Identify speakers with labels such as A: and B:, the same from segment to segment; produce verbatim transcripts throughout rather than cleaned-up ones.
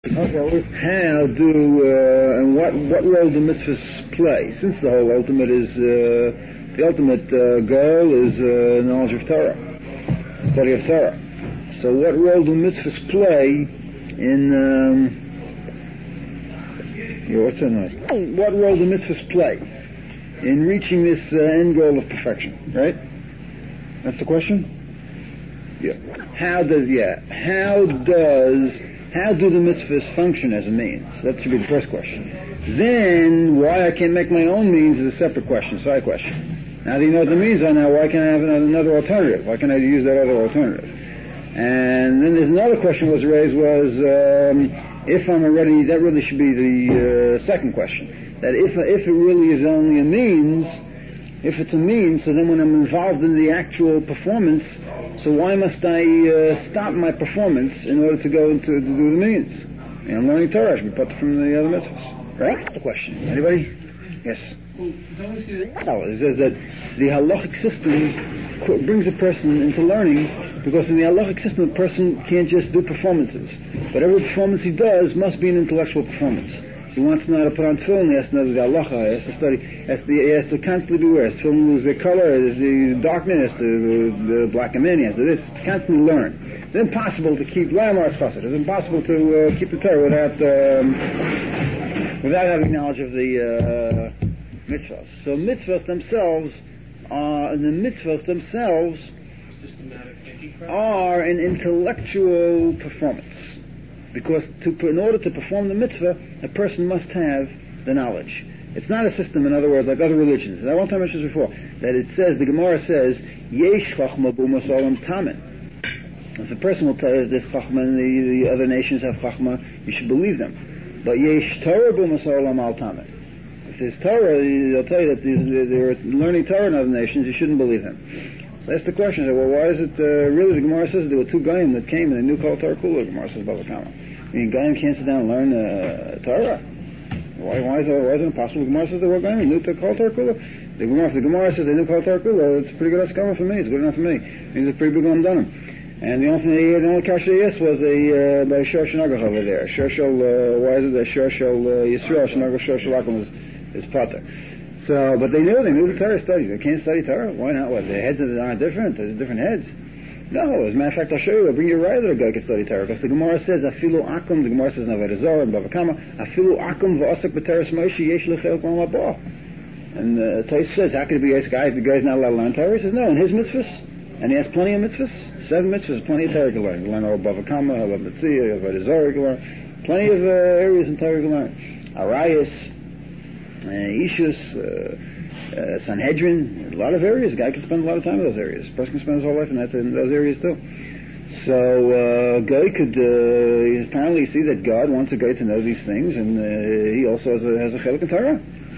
A: Okay, how do uh, and what what role do mitzvahs play? Since the whole ultimate is uh, the ultimate uh, goal is uh, knowledge of Torah, study of Torah. So, what role do mitzvahs play in? Um, yeah, what's that noise? What role do mitzvahs play in reaching this uh, end goal of perfection? Right? That's the question. Yeah. How does yeah? How does How do the mitzvahs function as a means? That should be the first question. Then, why I can't make my own means is a separate question, side question. Now that you know what the means are now, why can't I have another alternative? Why can't I use that other alternative? And then there's another question that was raised was, um, if I'm already, that really should be the uh, second question. That if if it really is only a means, if it's a means, so then when I'm involved in the actual performance, so why must I uh, stop my performance in order to go into to do the means? And I'm learning Torah. I should be put from the other mitzvahs. Right? The question. Anybody? Yes. No, it says that the halachic system brings a person into learning, because in the halachic system a person can't just do performances. But every performance he does must be an intellectual performance. He wants to know how to put on tefillin, he has to know the halacha, he has to study, he has to, he has to constantly be aware. His tefillin lose their color, the darkness, the, the black and he has to this, to constantly learn. It's impossible to keep, it's impossible to uh, keep the Torah without, um, without having knowledge of the uh, mitzvahs. So mitzvahs themselves are, the mitzvahs themselves are an intellectual performance. Because to, in order to perform the mitzvah, a person must have the knowledge. It's not a system, in other words, like other religions. I won't tell you this before, that it says, the Gemara says, Yesh chachma b'umas olam tamen. If a person will tell you this chachma and the, the other nations have chachma, you should believe them. But Yesh Torah b'umas olam al tamen. If there's Torah, they'll tell you that they're learning Torah in other nations, you shouldn't believe them. So that's the question. Well, why is it, uh, really, the Gemara says there were two Goyim that came and they knew Kol Torah Kula. The Gemara says, Bava Kama. I mean, Goyim can't sit down and learn uh, Torah. Why, why, is it, why is it impossible? The Gemara says there were Goyim and knew Kol Torah Kula. The Gemara, if the Gemara says they knew Kol Torah Kula, it's a pretty good ascama for me. It's good enough for me. It means it's a pretty big one done. And the only thing they had, the only kasha yes was a, uh, by Shor Shenagach over there. Shor Shol, uh, why is it that Shor Shol, uh, Yisrael, Shenagach Shor Shalakum is, is Pater. So, but they knew, they knew the Torah study. They can't study Torah. Why not? What, their heads aren't different? There's different heads. No, as a matter of fact, I'll show you, I'll bring you right that a guy can study Torah. Because the Gemara says, Afilu akum, the Gemara says, Naved Azor, and Bava Kama, Afilu akum v'asak b'teres Moshe, yesh l'chel k'lam labah. And uh, Tais says, how could it be this guy, the guy's not allowed to learn Torah? He says, no, in his mitzvahs, and he has plenty of mitzvahs, seven mitzvahs, plenty of Torah to learn. You can learn all Bava Kama, Halav Mitzvah, Naved Azor, you can learn. Plenty of uh, areas in Torah you can learn. Arayas, uh, Ishus, uh, Uh, Sanhedrin, a lot of areas. A guy can spend a lot of time in those areas. A person can spend his whole life in, that, in those areas too. So, uh, guy could, uh, apparently see that God wants a guy to know these things, and uh, he also has a, has a chelik in Torah.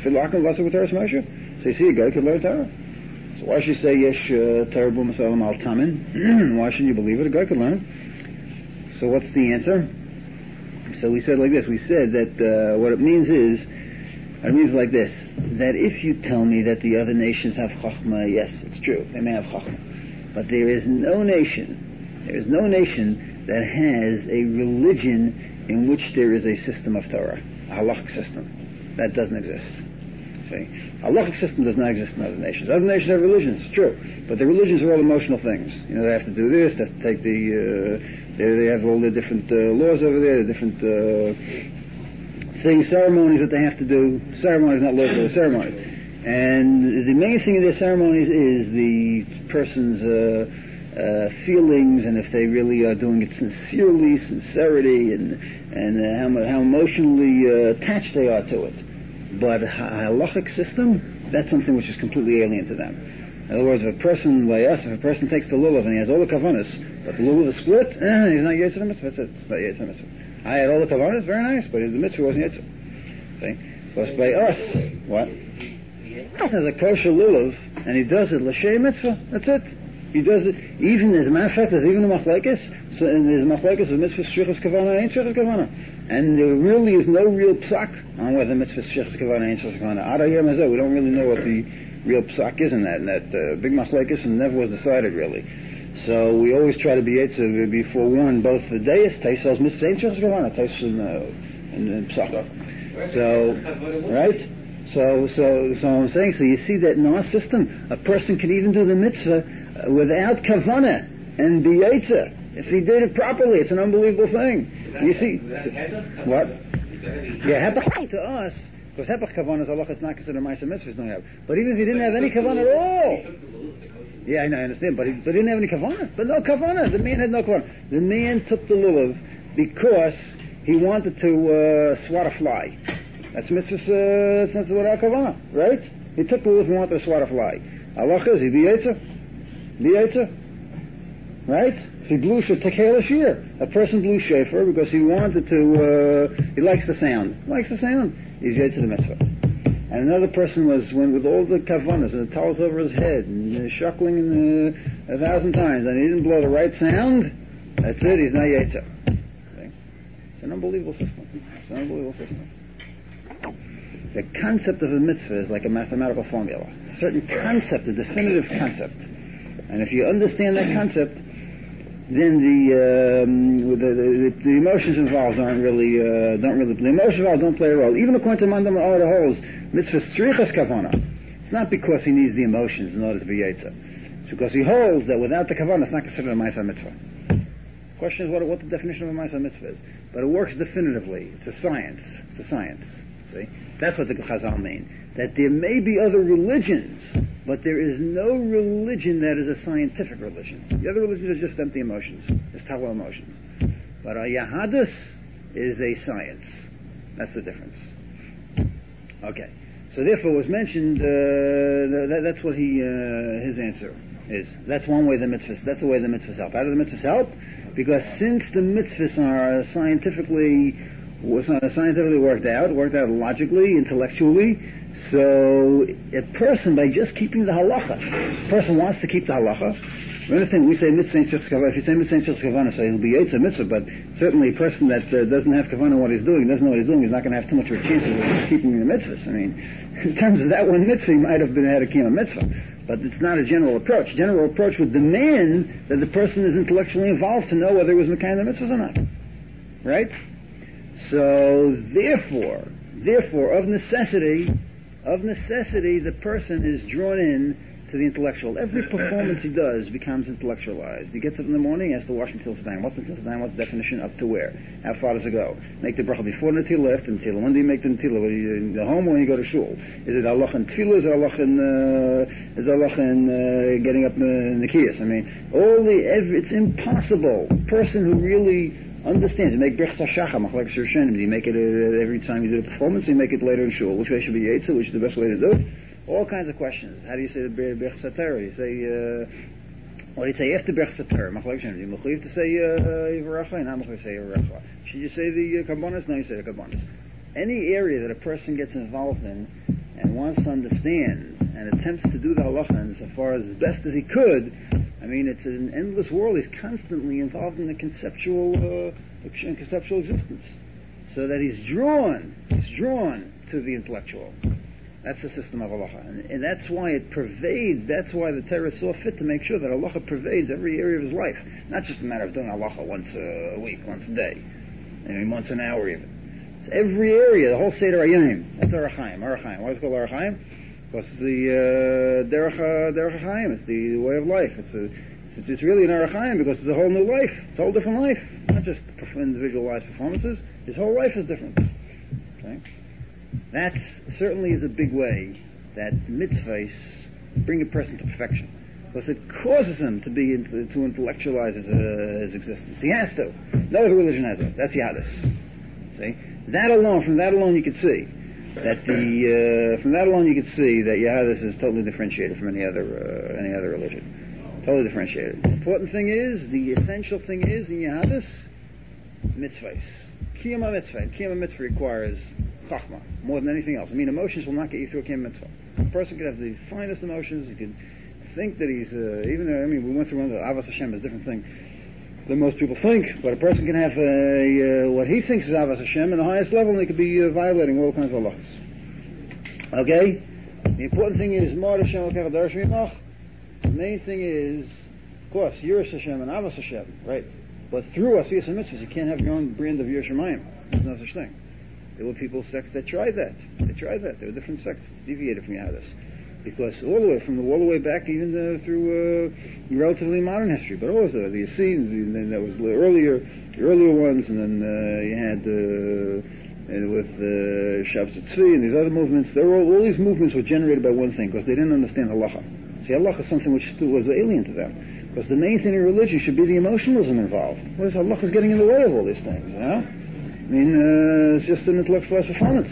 A: So you see, a guy could learn Torah. So why should you say, Yesh Torah b'umas olam al tamen? Why shouldn't you believe it? A guy could learn. So what's the answer? So we said like this. We said that uh, what it means is, it means like this, that if you tell me that the other nations have chachma, yes, it's true, they may have chachma. But there is no nation, there is no nation that has a religion in which there is a system of Torah, a halachic system. That doesn't exist. See? A halachic system does not exist in other nations. Other nations have religions, it's true, but the religions are all emotional things. You know, they have to do this, they have to take the, uh, they, they have all the different uh, laws over there, the different uh, things, ceremonies that they have to do. Ceremonies, not laws, but ceremonies. And the main thing in their ceremonies is the person's uh, uh, feelings, and if they really are doing it sincerely, sincerity, and and uh, how, how emotionally uh, attached they are to it. But a halachic system, that's something which is completely alien to them. In other words, if a person, like us, if a person takes the lulav and he has all the kavanas, but the lulav is split, eh, he's not yetzer mitzvah. That's it. It's not yetzer mitzvah. I had all the kavanas, very nice, but the mitzvah wasn't yetzer. See? Because by us, what? There's a kosher lulav, and he does it l'shem mitzvah. That's it. He does it, even, as a matter of fact, there's even a machlekes, so, and there's a machlekes of mitzvah shrichas kavana, ain't shrichas kavana. And there really is no real psak on whether mitzvah shrichas kavana, ain't shrichas kavana. Ada yom hazeh, we don't really know what the real psak is in that, and that uh, big machlekes, and never was decided really. So we always try to be Yetzer before one, both the Deis, Teisos, Mitzvah, Ein Shechus Kavana, Teisos and, uh, and, and Psach. So, right? So, so, so I'm saying, so you see that in our system, a person can even do the mitzvah without kavana and be Yetzer. If he did it properly, it's an unbelievable thing. You see, what? Yeah, hepach to us, because hepach kavana is Allah, it's not considered ma'aser mitzvahs, don't have. But even if he didn't have any kavana at all, yeah, I know, I understand, but he, but he didn't have any kavana. But no kavana. The man had no kavana. The man took the lulav because he wanted to uh, swat a fly. That's mitzvah, uh, that's without kavana, right? He took the lulav and wanted to swat a fly. Allah is, he be Yetzer? Be Yetzer? Right? He blew tekela shir. A person blew shofar because he wanted to, uh, he likes the sound. He likes the sound. He's Yetzer the mitzvah. And another person was, went with all the kavanas and the towels over his head and uh, shuckling in, uh, a thousand times, and he didn't blow the right sound. That's it. He's not Yetzer. Okay? It's an unbelievable system. It's an unbelievable system. The concept of a mitzvah is like a mathematical formula. A certain concept, a definitive concept. And if you understand that concept, then the, um, the, the the emotions involved aren't really uh, don't really the emotions involved don't play a role. Even according to Mandam all the holes, mitzvah strichas kavana. It's not because he needs the emotions in order to be Yetzer. It's because he holds that without the kavana, it's not considered a ma'aser mitzvah. The question is what what the definition of a ma'aser mitzvah is, but it works definitively. It's a science. It's a science. See, that's what the Chazal mean. That there may be other religions, but there is no religion that is a scientific religion. The other religions are just empty emotions. It's tawa emotions. But a Yahadus is a science. That's the difference. Okay. So therefore it was mentioned, uh, that, that's what he, uh, his answer is. That's one way the mitzvahs, that's the way the mitzvahs help. How do the mitzvahs help? Because since the mitzvahs are scientifically, was scientifically worked out, worked out logically, intellectually, so a person, by just keeping the halacha, a person wants to keep the halacha. You understand? We say mitzvah ain't shechus kavana. If you say mitzvah ain't shechus kavana, so he'll be Yetzer mitzvah. But certainly a person that uh, doesn't have kavana what he's doing, doesn't know what he's doing, he's not going to have too much of a chance of keeping the mitzvahs. I mean, in terms of that one mitzvah, he might have been had a kiyum mitzvah. But it's not a general approach. General approach would demand that the person is intellectually involved to know whether it was mekayim the mitzvahs or not. Right? So therefore, therefore, of necessity, of necessity, the person is drawn in to the intellectual. Every performance he does becomes intellectualized. He gets up in the morning, he has to wash until Sedayim. What's until Sedayim? What's the definition? Up to where? How far does it go? Make the bracha before the Netilah, after the Netilah. When do you make the Netilah? When you in the home or when you go to shul? Is it Allah in Tefillah? Is it Allah in, uh, is it Allah in uh, getting up in the Kiyas? I mean, all the, every, it's impossible. A person who really understands. You make Brechas HaShachar, Machlek Shershenim. You make it uh, every time you do the performance, you make it later in shul. Which way should be Yetzer? Which is the best way to do it? All kinds of questions. How do you say the Brechas HaTorah? You say, uh, what do you say after Brechas HaTorah? Machlek Shershenim. You Machlek to say Yivaracha, uh, not Machlek to say Yivaracha. Should you say the uh, Kabbanis? No, you say the Kabbanis. Any area that a person gets involved in and wants to understand and attempts to do the halacha as far as best as he could, I mean, it's an endless world. He's constantly involved in the conceptual, uh, conceptual existence, so that he's drawn, he's drawn to the intellectual. That's the system of halacha, and, and that's why it pervades. That's why the Torah saw fit to make sure that halacha pervades every area of his life, not just a matter of doing halacha once a week, once a day, I mean, once an hour even. It's every area, the whole Seder Hayom. That's Orach Chaim. Orach Chaim. Why is it called Orach Chaim? Because it's the uh, Derech Derech Chaim. It's the way of life. It's a, it's, it's really an Orach Chaim because it's a whole new life. It's a whole different life. It's not just individualized performances. His whole life is different. Okay? That certainly is a big way that mitzvahs bring a person to perfection, because it causes him to be to intellectualize his, uh, his existence. He has to. No other religion has it. That's Yadus. See, that alone, from that alone, you could see that the uh, from that alone you could see that Yadus is totally differentiated from any other uh, any other religion. Totally differentiated. The important thing is, the essential thing is in Yadus, mitzvahs. Kiyama mitzvah. Kiyama mitzvah requires chachma more than anything else. I mean, emotions will not get you through a kiyama mitzvah. A person could have the finest emotions. He could think that he's uh, even though, I mean, we went through one of the Avas Hashem is a different thing than most people think, but a person can have a, uh, what he thinks is Avas Hashem in the highest level, and he could be uh, violating all kinds of laws. Okay? The important thing is, the main thing is course, Yiras Hashem and Avos Hashem, right? But through Asiyas and Mitzvahs, you can't have your own brand of Yiras Shamayim. There's no such thing. There were people, sects that tried that. They tried that. There were different sects deviated from Yahadus. Because all the way, from the, all the way back, even uh, through uh, relatively modern history, but also the Essenes, and then there was the earlier, the earlier ones, and then uh, you had uh, uh, with uh, Shabbos Tzvi and these other movements. They were all, all these movements were generated by one thing, because they didn't understand halacha. See, halacha is something which still was alien to them. Because the main thing in religion should be the emotionalism involved. Whereas halacha is getting in the way of all these things, you know? I mean, uh, it's just an intellectualized performance.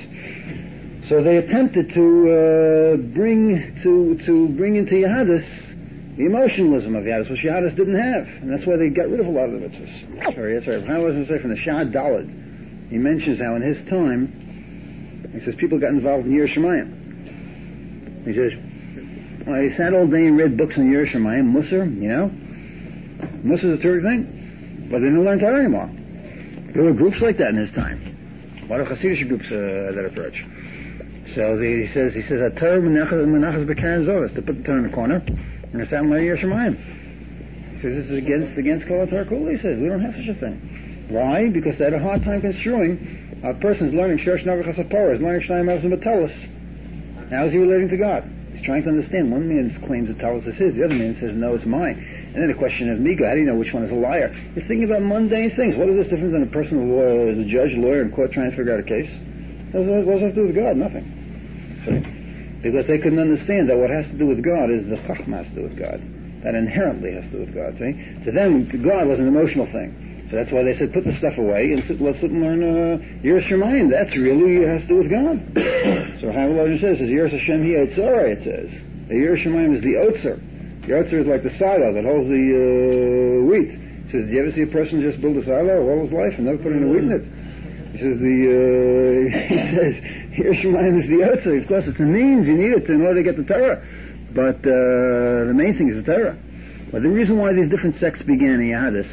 A: So they attempted to uh, bring to to bring into Yahadus the emotionalism of Yahadus, which Yahadus didn't have, and that's why they got rid of a lot of the mitzvahs. Sorry, that's right. I was going to say from the Shah Daled, he mentions how in his time, he says people got involved in Yiras Shamayim. He says, well, he sat all day and read books on Yiras Shamayim, Musar, you know. Musar is a terrific thing, but they didn't learn Torah anymore. There were groups like that in his time. A lot of Hasidic groups uh, that approach. So the, he says, he says, Torah menachas b'karen zoros, to put the Torah in the corner, and it's out in Yiras Shamayim. He says, this is against, against Kol HaTorah Kula. He says, we don't have such a thing. Why? Because they had a hard time construing a person's learning Shorsh Nagach HaSapora, is learning Shnayim Avos and Batelus. How is he relating to God? He's trying to understand. One man claims that Talus is his, the other man says, no, it's mine. And then the question of Migo, how do you know which one is a liar? He's thinking about mundane things. What is this difference in a person who uh, is a judge, lawyer, in court trying to figure out a case? What does that have to do with God? Nothing. See? Because they couldn't understand that what has to do with God is the Chachma has to do with God. That inherently has to do with God. See? To them, God was an emotional thing. So that's why they said, put the stuff away and sit, let's sit and learn uh, Yiras Shamayim. That's really has to do with God. So Chaim Volozhin says, it says, Yiras Hashem hi Otzara, it says. The Yiras Shamayim is the Otzer. The Otzer is like the silo that holds the uh, wheat. He says, do you ever see a person just build a silo all his life and never put any wheat in it? He says, the, uh, he says, Yiras Shamayim is the Otzer. Of course, it's a means, you need it in order to get the Torah. But uh, the main thing is the Torah. But the reason why these different sects began in Yahadus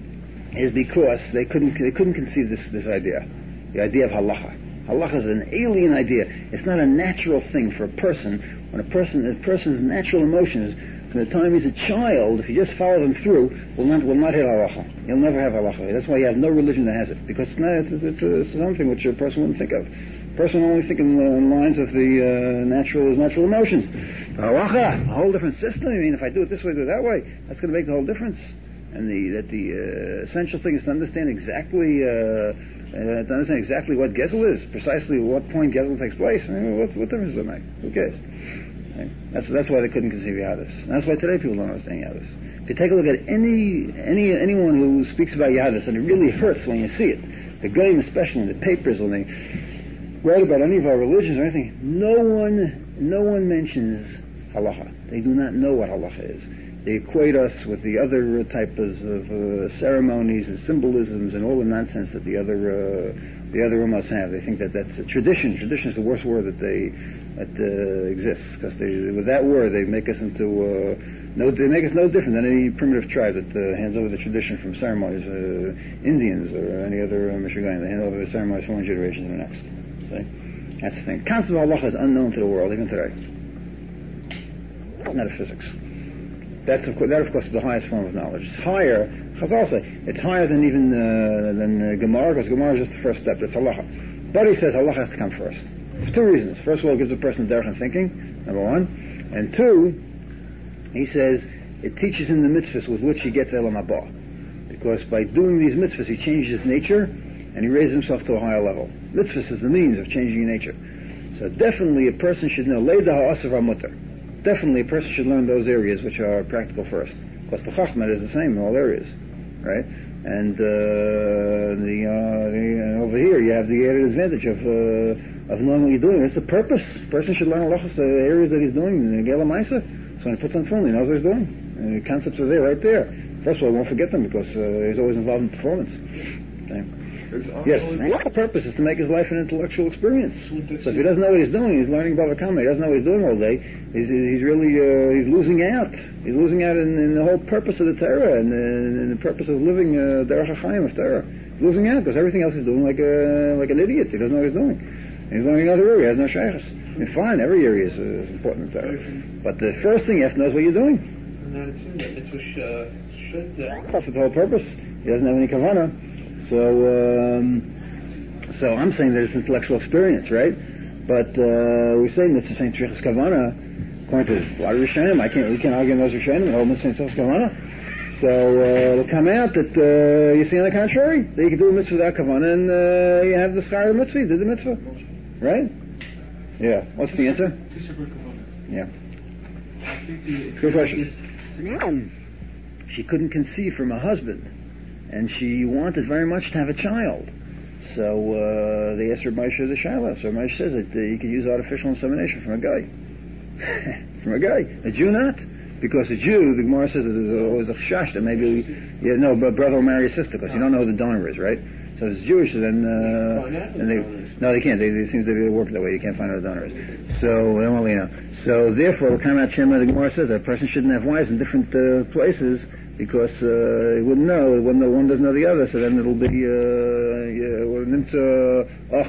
A: is because they couldn't they couldn't conceive this, this idea, the idea of halacha. Halacha is an alien idea. It's not a natural thing for a person. When a person, a person's natural emotions, from the time he's a child, if you just follow them through, will not will not hit halacha. You'll never have halacha. That's why you have no religion that has it, because it's not it's, it's, it's something which a person wouldn't think of. A person will only think in the lines of the uh, natural his natural emotions. Halacha, a whole different system. I mean, if I do it this way, do it that way, that's going to make the whole difference. And the that the uh, essential thing is to understand exactly uh, uh, to understand exactly what Gezel is, precisely what point Gezel takes place. I mean, what, what difference does it make? Who cares? Right? That's that's why they couldn't conceive Yahadus. And that's why today people don't understand Yahadus. If you take a look at any any anyone who speaks about Yahadus, and it really hurts when you see it, the Goyim especially in the papers when they write about any of our religions or anything, no one no one mentions halacha. They do not know what halacha is. They equate us with the other types of uh, ceremonies and symbolisms and all the nonsense that the other uh, the other Ummahs have. They think that that's a tradition. Tradition is the worst word that they that uh, exists, because they with that word they make us into uh, no they make us no different than any primitive tribe that uh, hands over the tradition from ceremonies. Uh, Indians or any other uh, Michigan, they hand over the ceremonies from one generation to the next. See? That's the thing. Concept of halacha is unknown to the world even today. Metaphysics. That's of course, that of course is the highest form of knowledge. It's higher, Chazal say, it's higher than even uh, than uh, Gemara, because Gemara is just the first step. It's halacha. But he says halacha has to come first. For two reasons. First of all, it gives a person derech and thinking, number one. And two, he says, it teaches him the mitzvahs with which he gets Elam Haba. Because by doing these mitzvahs, he changes his nature, and he raises himself to a higher level. Mitzvahs is the means of changing your nature. So definitely a person should know, Leida ha'asav ha'mutar. Definitely a person should learn those areas which are practical first. Because the Chachma is the same in all areas, right? And uh, the, uh, the uh, over here you have the added advantage of uh, of knowing what you're doing. It's the purpose. A person should learn halachos, the areas that he's doing in the Gela Maisa. So when he puts on tefillin, he knows what he's doing. And the concepts are there, right there. First of all, he won't forget them because uh, he's always involved in performance. Okay. Yes, and the purpose is to make his life an intellectual experience. So if he doesn't know what he's doing, he's learning Bava Kama, he doesn't know what he's doing all day, he's, he's really, uh, he's losing out. He's losing out in, in the whole purpose of the Torah, and uh, in the purpose of living uh, Derech HaChaim of Torah. He's losing out, because everything else he's doing like a, like an idiot. He doesn't know what he's doing. And he's learning another area, he has no shaykhs. I mean, fine, every area is uh, important in Torah. But the first thing you have to know is what you're doing.
B: should.
A: That's the whole purpose. He doesn't have any kavanah. So, um, so I'm saying that it's intellectual experience, right? But uh, we're saying that it's saying tzrichas kavanah, according to a lot of Rishonim. I can't, we can't argue in those Rishonim. The whole mitzvah tzrichas kavanah. So uh, it'll come out that uh, you see on the contrary, that you can do a mitzvah without kavanah, and uh, you have the schar of the mitzvah. You did the mitzvah, right? Yeah. What's the answer?
B: Two separate kavanahs.
A: Yeah.
B: I think the
A: Good question. She couldn't conceive from a husband, and she wanted very much to have a child. So uh, they asked Rabbi Moshe the Shaila. So Rabbi Moshe says that uh, you can use artificial insemination from a guy. From a guy. A Jew not. Because a Jew, the Gemara says, there's always a chash that maybe, yeah, no, but brother will marry a sister, because you don't know who the donor is, right? So if it's Jewish, then, uh, and they, no, they can't. They, it seems they work that way. You can't find out who the donor is. So, well, you know. So, therefore, the Kamat Shema, the Gemara says that a person shouldn't have wives in different uh, places, because uh, he wouldn't know. One, one doesn't know the other, so then it'll be, uh,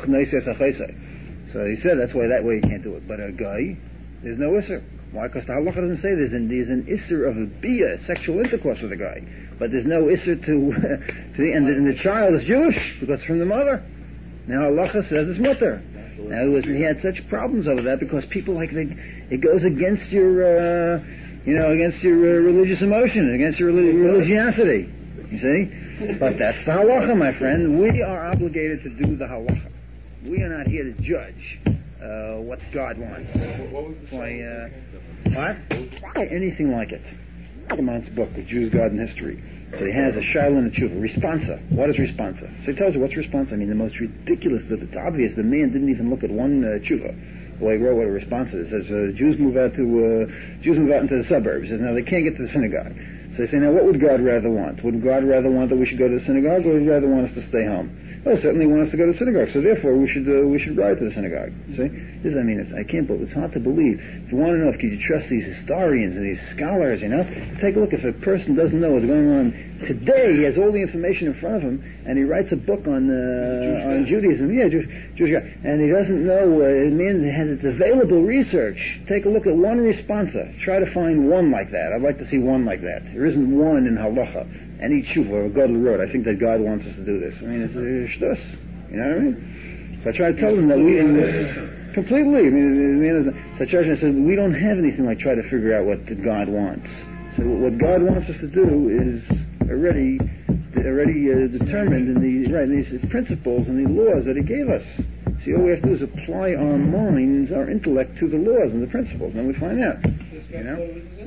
A: so he said that's why that way you can't do it. But a guy, there's no isser. Why? Because the halacha doesn't say there's an, there's an isser of a bia, sexual intercourse with a guy. But there's no isser to, to the, and the, and the child is Jewish, because it's from the mother. Now halacha says it's mutter. Now it was, he had such problems over that, because people like, they, it goes against your, uh, you know, against your uh, religious emotion, against your relig- religiosity. You see? But that's the halacha, my friend. We are obligated to do the halacha. We are not here to judge uh, what God wants.
B: What was
A: That's why, uh, what? Anything like it. Aman's book, The Jews, God, and History. So he has a shaila and a tshuva. Responsa. What is responsa? So he tells you what's responsa. I mean, the most ridiculous, that it's obvious the man didn't even look at one uh, tshuva. Well, he wrote what a responsa is. It says, uh, Jews move out to, uh, Jews move out into the suburbs. He says, now they can't get to the synagogue. So they say, now what would God rather want? Would God rather want that we should go to the synagogue, or would he rather want us to stay home? Well, certainly want us to go to the synagogue, so therefore we should uh, we should ride to the synagogue. See, this I mean, it's, I can't believe it's hard to believe. If you want to know if you trust these historians and these scholars, you know, take a look. If a person doesn't know what's going on today, he has all the information in front of him, and he writes a book on uh, on Judaism. Yeah, Jewish, Jewish guy, and he doesn't know. Uh, it means it has its available research. Take a look at one responsa. Try to find one like that. I'd like to see one like that. There isn't one in halacha. Any tshuva or godly road. I think that God wants us to do this. I mean, it's a shtus. You know what I mean? So I try to tell them that we uh, completely. I mean, so I try to say we don't have anything like try to figure out what God wants. So what God wants us to do is already already uh, determined in the right in these principles and the laws that He gave us. See, all we have to do is apply our minds, our intellect, to the laws and the principles, and we find out. You know?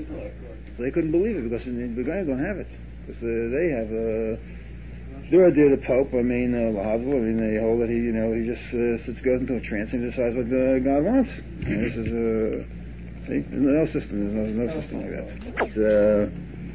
A: So they couldn't believe it because the guys don't have it. Because uh, they have uh, their idea of the Pope. I mean, uh, Lahavdil, I mean, they hold that he, you know, he just uh, sits, goes into a trance and decides what uh, God wants. And this is, uh, see, there's no system. There's no, no system like that. It's, uh,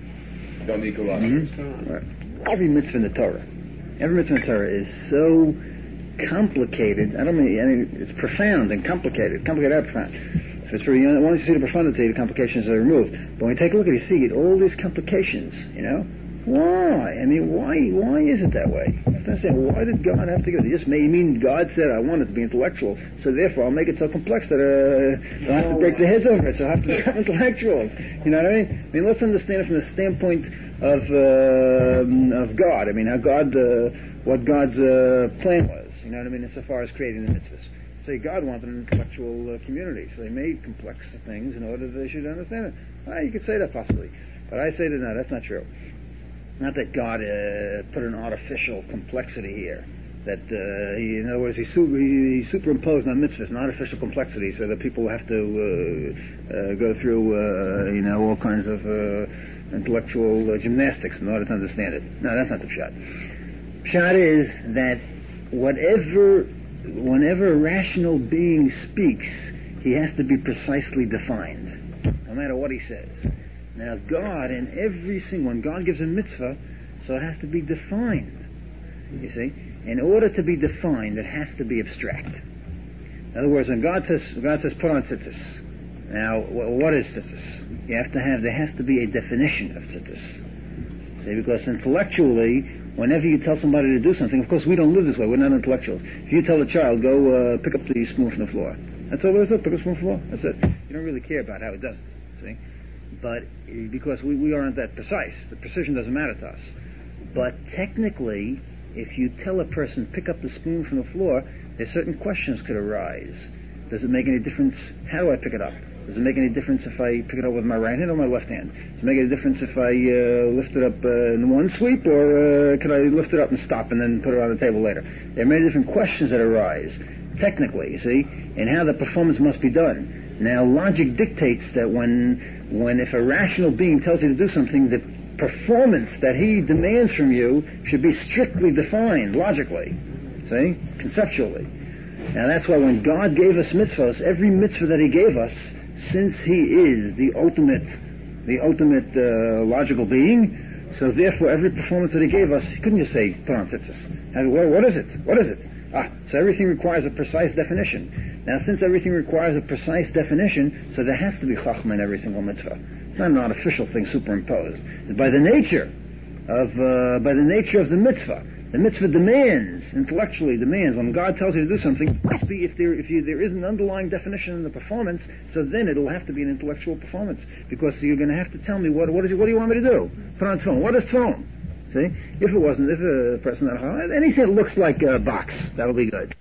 B: don't need
A: mm-hmm. Right. Every mitzvah in the Torah, every mitzvah in the Torah is so complicated. I don't mean, I mean it's profound and complicated, complicated and profound. If it's for you, once you see the profundity, the complications are removed. But when you take a look at it, you see it, all these complications, you know? Why? I mean, why Why is it that way? You have to understand, why did God have to give it? It just may mean God said, I want it to be intellectual, so therefore I'll make it so complex that uh, I'll have to break their heads over it, so I'll have to become intellectuals. You know what I mean? I mean, let's understand it from the standpoint of uh, of God. I mean, how God, uh, what God's uh, plan was, you know what I mean, insofar as creating the mitzvahs. Say God wanted an intellectual uh, community, so they made complex things in order that they should understand it. Well, you could say that possibly, but I say that no, that's not true. Not that God uh, put an artificial complexity here. That uh, he, in other words, he, su- he, he superimposed on mitzvahs an artificial complexity, so that people have to uh, uh, go through, uh, you know, all kinds of uh, intellectual uh, gymnastics in order to understand it. No, that's not the pshat. Pshat is that whatever. Whenever a rational being speaks, he has to be precisely defined, no matter what he says. Now, God, in every single one, God gives a mitzvah, so it has to be defined. You see, in order to be defined, it has to be abstract. In other words, when God says, God says, put on tzitzis. Now, what is tzitzis? You have to have, there has to be a definition of tzitzis. See, because intellectually, whenever you tell somebody to do something, of course we don't live this way, we're not intellectuals. If you tell a child, go uh, pick up the spoon from the floor, that's all there is to it, pick up the spoon from the floor, that's it. You don't really care about how it does it, see? but because we, we aren't that precise, the precision doesn't matter to us. But technically, if you tell a person, pick up the spoon from the floor, there's certain questions could arise. Does it make any difference? How do I pick it up? Does it make any difference if I pick it up with my right hand or my left hand? Does it make any difference if I uh, lift it up uh, in one sweep, or uh, can I lift it up and stop and then put it on the table later? There are many different questions that arise, technically, you see, and how the performance must be done. Now, logic dictates that when, when if a rational being tells you to do something, the performance that he demands from you should be strictly defined, logically, see, conceptually. Now that's why when God gave us mitzvahs, every mitzvah that He gave us, since He is the ultimate, the ultimate uh, logical being, so therefore every performance that He gave us, He couldn't just say, put on tzitzis. And, well, what is it? What is it? Ah, so everything requires a precise definition. Now since everything requires a precise definition, so there has to be chachma in every single mitzvah. It's not an artificial thing superimposed. It's by the nature of, uh, by the nature of the mitzvah. The mitzvah demands, intellectually demands, when God tells you to do something, it must be if there if you, there is an underlying definition in the performance, so then it'll have to be an intellectual performance, because you're going to have to tell me what what is it, what do you want me to do? Put on tefillin. What is tefillin? See, if it wasn't, if a person that anything that looks like a box, that'll be good.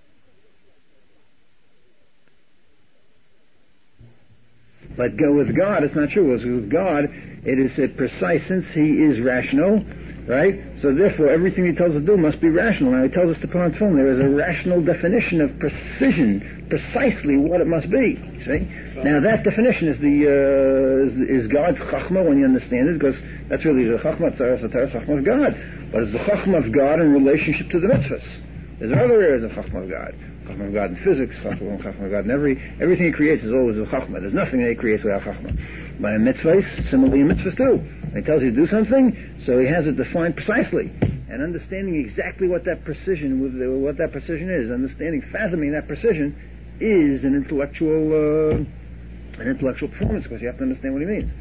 A: But go with God, it's not true. With God, it is a precise, since He is rational. Right? So therefore, everything He tells us to do must be rational. Now He tells us to put on tefillin. There is a rational definition of precision, precisely what it must be. See? Now that definition is the uh, is, is God's chachma when you understand it, because that's really the chachma, tzaras, tzaras, chachma of God. But it's the chachma of God in relationship to the mitzvahs. There's other areas of chachma of God. Chachma of God in physics, chachma of God in every everything He creates is always a chachma. There's nothing that He creates without chachma. But in mitzvahs, similarly in mitzvahs too. He tells you to do something, so He has it defined precisely. And understanding exactly what that precision, with the, what that precision is, understanding, fathoming that precision, is an intellectual, uh, an intellectual performance, because you have to understand what He means.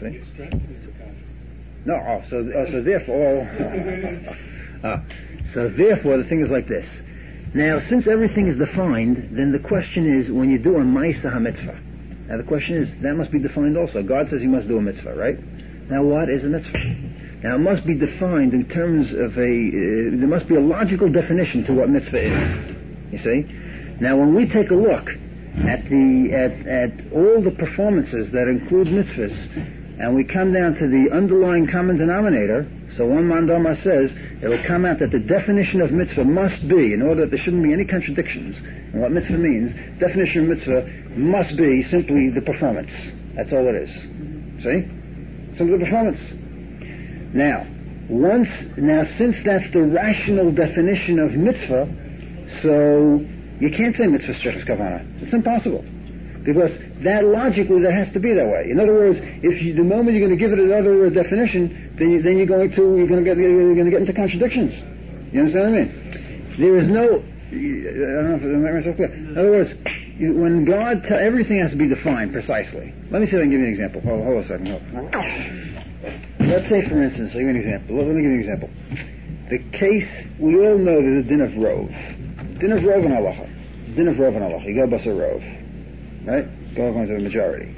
A: No, oh, so, oh, so therefore, oh, uh, so therefore, the thing is like this. Now, since everything is defined, then the question is, when you do a ma'aseh ha-mitzvah, now the question is, that must be defined also. God says you must do a mitzvah, right? Now what is a mitzvah? Now it must be defined in terms of a, uh, there must be a logical definition to what mitzvah is. You see? Now when we take a look at the, at, at all the performances that include mitzvahs, and we come down to the underlying common denominator, so one mandama says, it will come out that the definition of mitzvah must be, in order that there shouldn't be any contradictions in what mitzvah means, definition of mitzvah must be simply the performance. That's all it is. See? Simply the performance. Now, once, now since that's the rational definition of mitzvah, so you can't say mitzvah strichas kavana. It's impossible. Because that logically, that has to be that way. In other words, if you, the moment you're going to give it another definition, then, you, then you're going to you're going to get you're going to get into contradictions. You understand what I mean? There is no. I don't know if I'm making myself clear. In other words, you, when God, t- everything has to be defined precisely. Let me see if I can give you an example. Hold, hold a second. Hold. Let's say, for instance, I'll give you an example. Let, let me give you an example. The case we all know there's a din of rov. Din of rov and halacha. Din of rov and halacha. You go bust a rov. Right? Go according to the majority.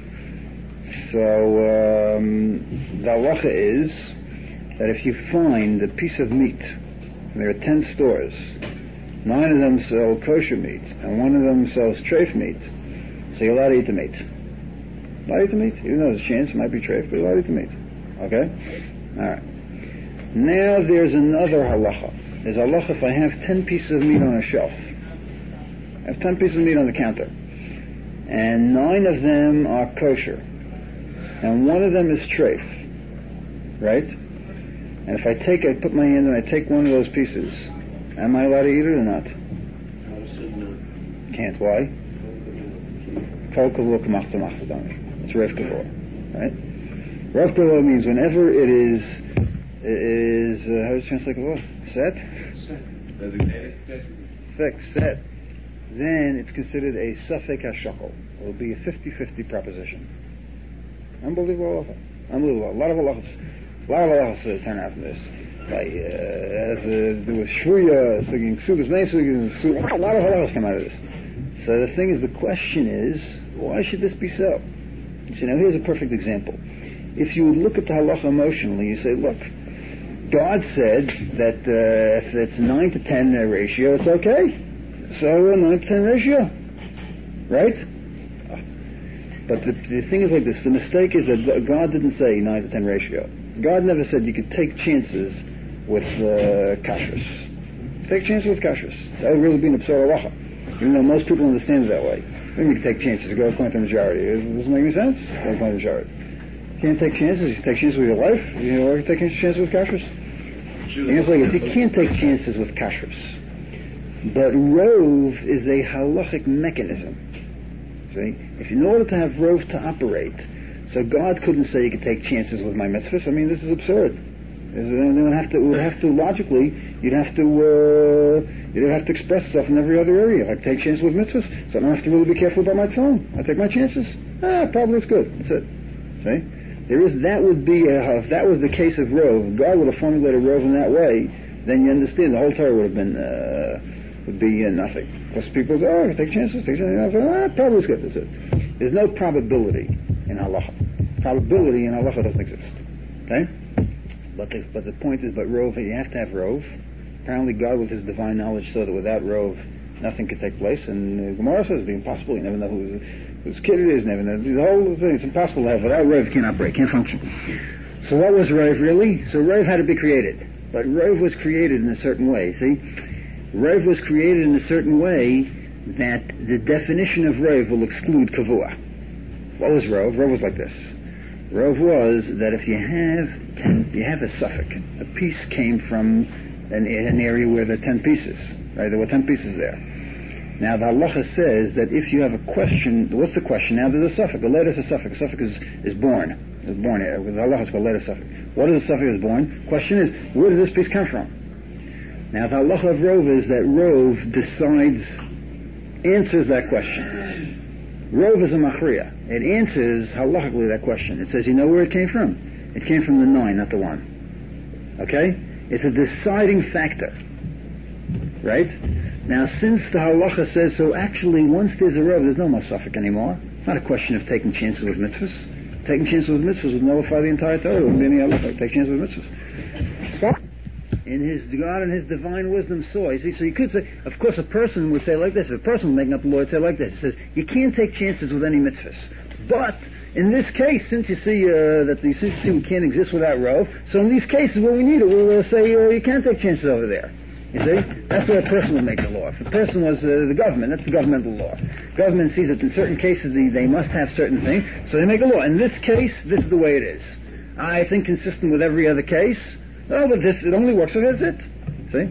A: So, um, the halacha is that if you find a piece of meat, and there are ten stores, nine of them sell kosher meat, and one of them sells treif meat, so you're allowed to eat the meat. Allowed to eat the meat? Even though there's a chance it might be treif, but you're allowed to eat the meat. Okay? Alright. Now there's another halacha. There's halacha if I have ten pieces of meat on a shelf. I have ten pieces of meat on the counter. And nine of them are kosher. And one of them is treif. Right? And if I take, I put my hand and I take one of those pieces, am I allowed to eat it or not? Can't. Why? It's Rav Kavor. Right? Rav Kavor means whenever it is, is, uh, how does it translate Kavor? Set? Set. Fixed, set. Then it's considered a safek hashakol. It will be a fifty-fifty proposition. Unbelievable halacha. Unbelievable. A lot of halachas, a lot of halachas uh, turn out from this. Like, uh, has to do with shvuya, suging ksugas, many suging, a lot of halachas come out of this. So the thing is, the question is, why should this be so? So now here's a perfect example. If you would look at the halacha emotionally, you say, look, God said that uh, if it's nine to ten uh, ratio, it's okay. So a nine to ten ratio, right? But the, the thing is like this, the mistake is that God didn't say nine to ten ratio. God never said you could take chances with uh, kashrus. Take chances with kashrus. That would really be an absurd halacha. Even though most people understand it that way. Then you can take chances, go according to the majority. It doesn't make any sense? Go according to the majority. You can't take chances, you take chances with your life. You know, you take chances with kashrus. The answer is, you can't take chances with kashrus. But rove is a halachic mechanism. See? If in order to have rove to operate, so God couldn't say you could take chances with my mitzvahs. I mean, this is absurd. They would have to, would have to logically, you'd have to, uh, you'd have to express yourself in every other area. If I take chances with mitzvahs, so I don't have to really be careful about my tone. I take my chances. Ah, probably it's good. That's it. See? There is, that would be, a, if that was the case of rove, God would have formulated rove in that way, then you understand the whole Torah would have been, uh, would be uh, nothing. Because people say, oh, take chances, take chances. Ah, probably it's good. That's it. There's no probability in halacha. Probability in halacha doesn't exist. Okay? But the, but the point is, but rove, you have to have rove. Apparently God with his divine knowledge saw that without rove, nothing could take place. And uh, Gemara says it'd be impossible. You never know who, whose kid it is, never know. The whole thing, it's impossible to have. Without rove, you can't operate, can't function. So what was rove really? So rove had to be created. But rove was created in a certain way, see? Rove was created in a certain way that the definition of rove will exclude kavua. What was rove? Rove was like this. Rove was that if you have ten, you have a suffix. A piece came from an, an area where there are ten pieces, right? There were ten pieces there. Now the halacha says that if you have a question, what's the question? Now there's a suffix. A letter is a suffix. A suffix is, is born. Is born. The halacha is called letter suffix. What is a suffix is born? Question is, where does this piece come from? Now the halacha of rove is that rove decides, answers that question. Rove is a machriya. It answers halachically that question. It says, you know where it came from? It came from the nine, not the one. Okay? It's a deciding factor. Right? Now, since the halacha says so, actually, once there's a rove, there's no more suffix anymore. It's not a question of taking chances with mitzvahs. Taking chances with mitzvahs would nullify the entire Torah. There wouldn't be any halacha. Take chances with mitzvahs. Stop. In his God and his divine wisdom saw. You see, so you could say, of course, a person would say like this. If a person making up the law would say like this. It says, you can't take chances with any mitzvahs. But in this case, since you see uh, that the since you see we can't exist without rove, so in these cases where we need it, we'll uh, say uh, you can't take chances over there. You see, that's where a person would make the law. If a person was uh, the government, that's the governmental law. Government sees that in certain cases they, they must have certain things, so they make a law. In this case, this is the way it is. Ah, it's inconsistent with every other case. Oh, but this, it only works if it's it. See?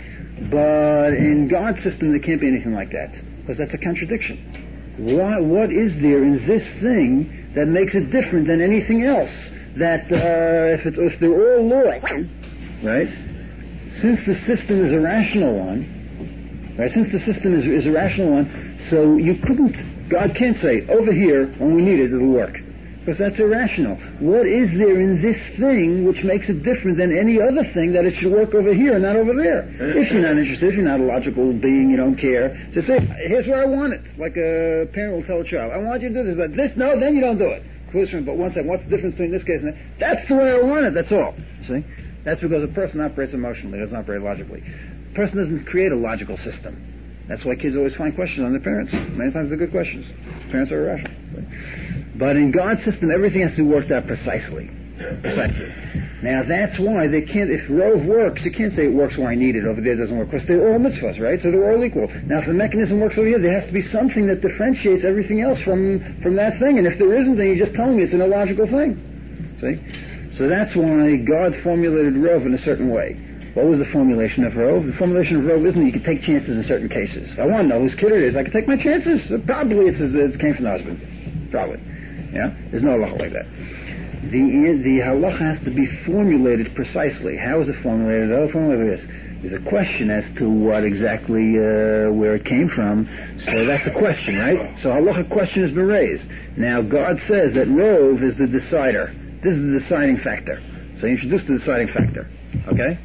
A: But in God's system, there can't be anything like that. Because that's a contradiction. Why, what is there in this thing that makes it different than anything else? That, uh, if it's, if they're all law, right? Since the system is a rational one, right? Since the system is, is a rational one, so you couldn't, God can't say, over here, when we need it, it'll work. Because that's irrational. What is there in this thing which makes it different than any other thing that it should work over here and not over there? If you're not interested, if you're not a logical being, you don't care, just say, here's where I want it. Like a parent will tell a child, I want you to do this, but this, no, then you don't do it. But one second, what's the difference between this case and that? That's the way I want it, that's all. See? That's because a person operates emotionally, doesn't operate logically. A person doesn't create a logical system. That's why kids always find questions on their parents. Many times they're good questions. Parents are irrational. But in God's system, everything has to be worked out precisely. Precisely. Now that's why they can't, if rove works, you can't say it works where I need it, over there it doesn't work, because they're all mitzvahs, right? So they're all equal. Now if the mechanism works over here, there has to be something that differentiates everything else from, from that thing. And if there isn't, then you're just telling me it's an illogical thing. See? So that's why God formulated rove in a certain way. What was the formulation of rove? The formulation of rove isn't that you can take chances in certain cases. I want to know whose kid it is. I can take my chances. Probably it's, it came from the husband. Probably. Yeah? There's no halacha like that. The, the halacha has to be formulated precisely. How is it formulated? Oh, formulated this. There's a question as to what exactly, uh, where it came from. So that's a question, right? So halacha question has been raised. Now God says that rove is the decider. This is the deciding factor. So you introduce the deciding factor. Okay?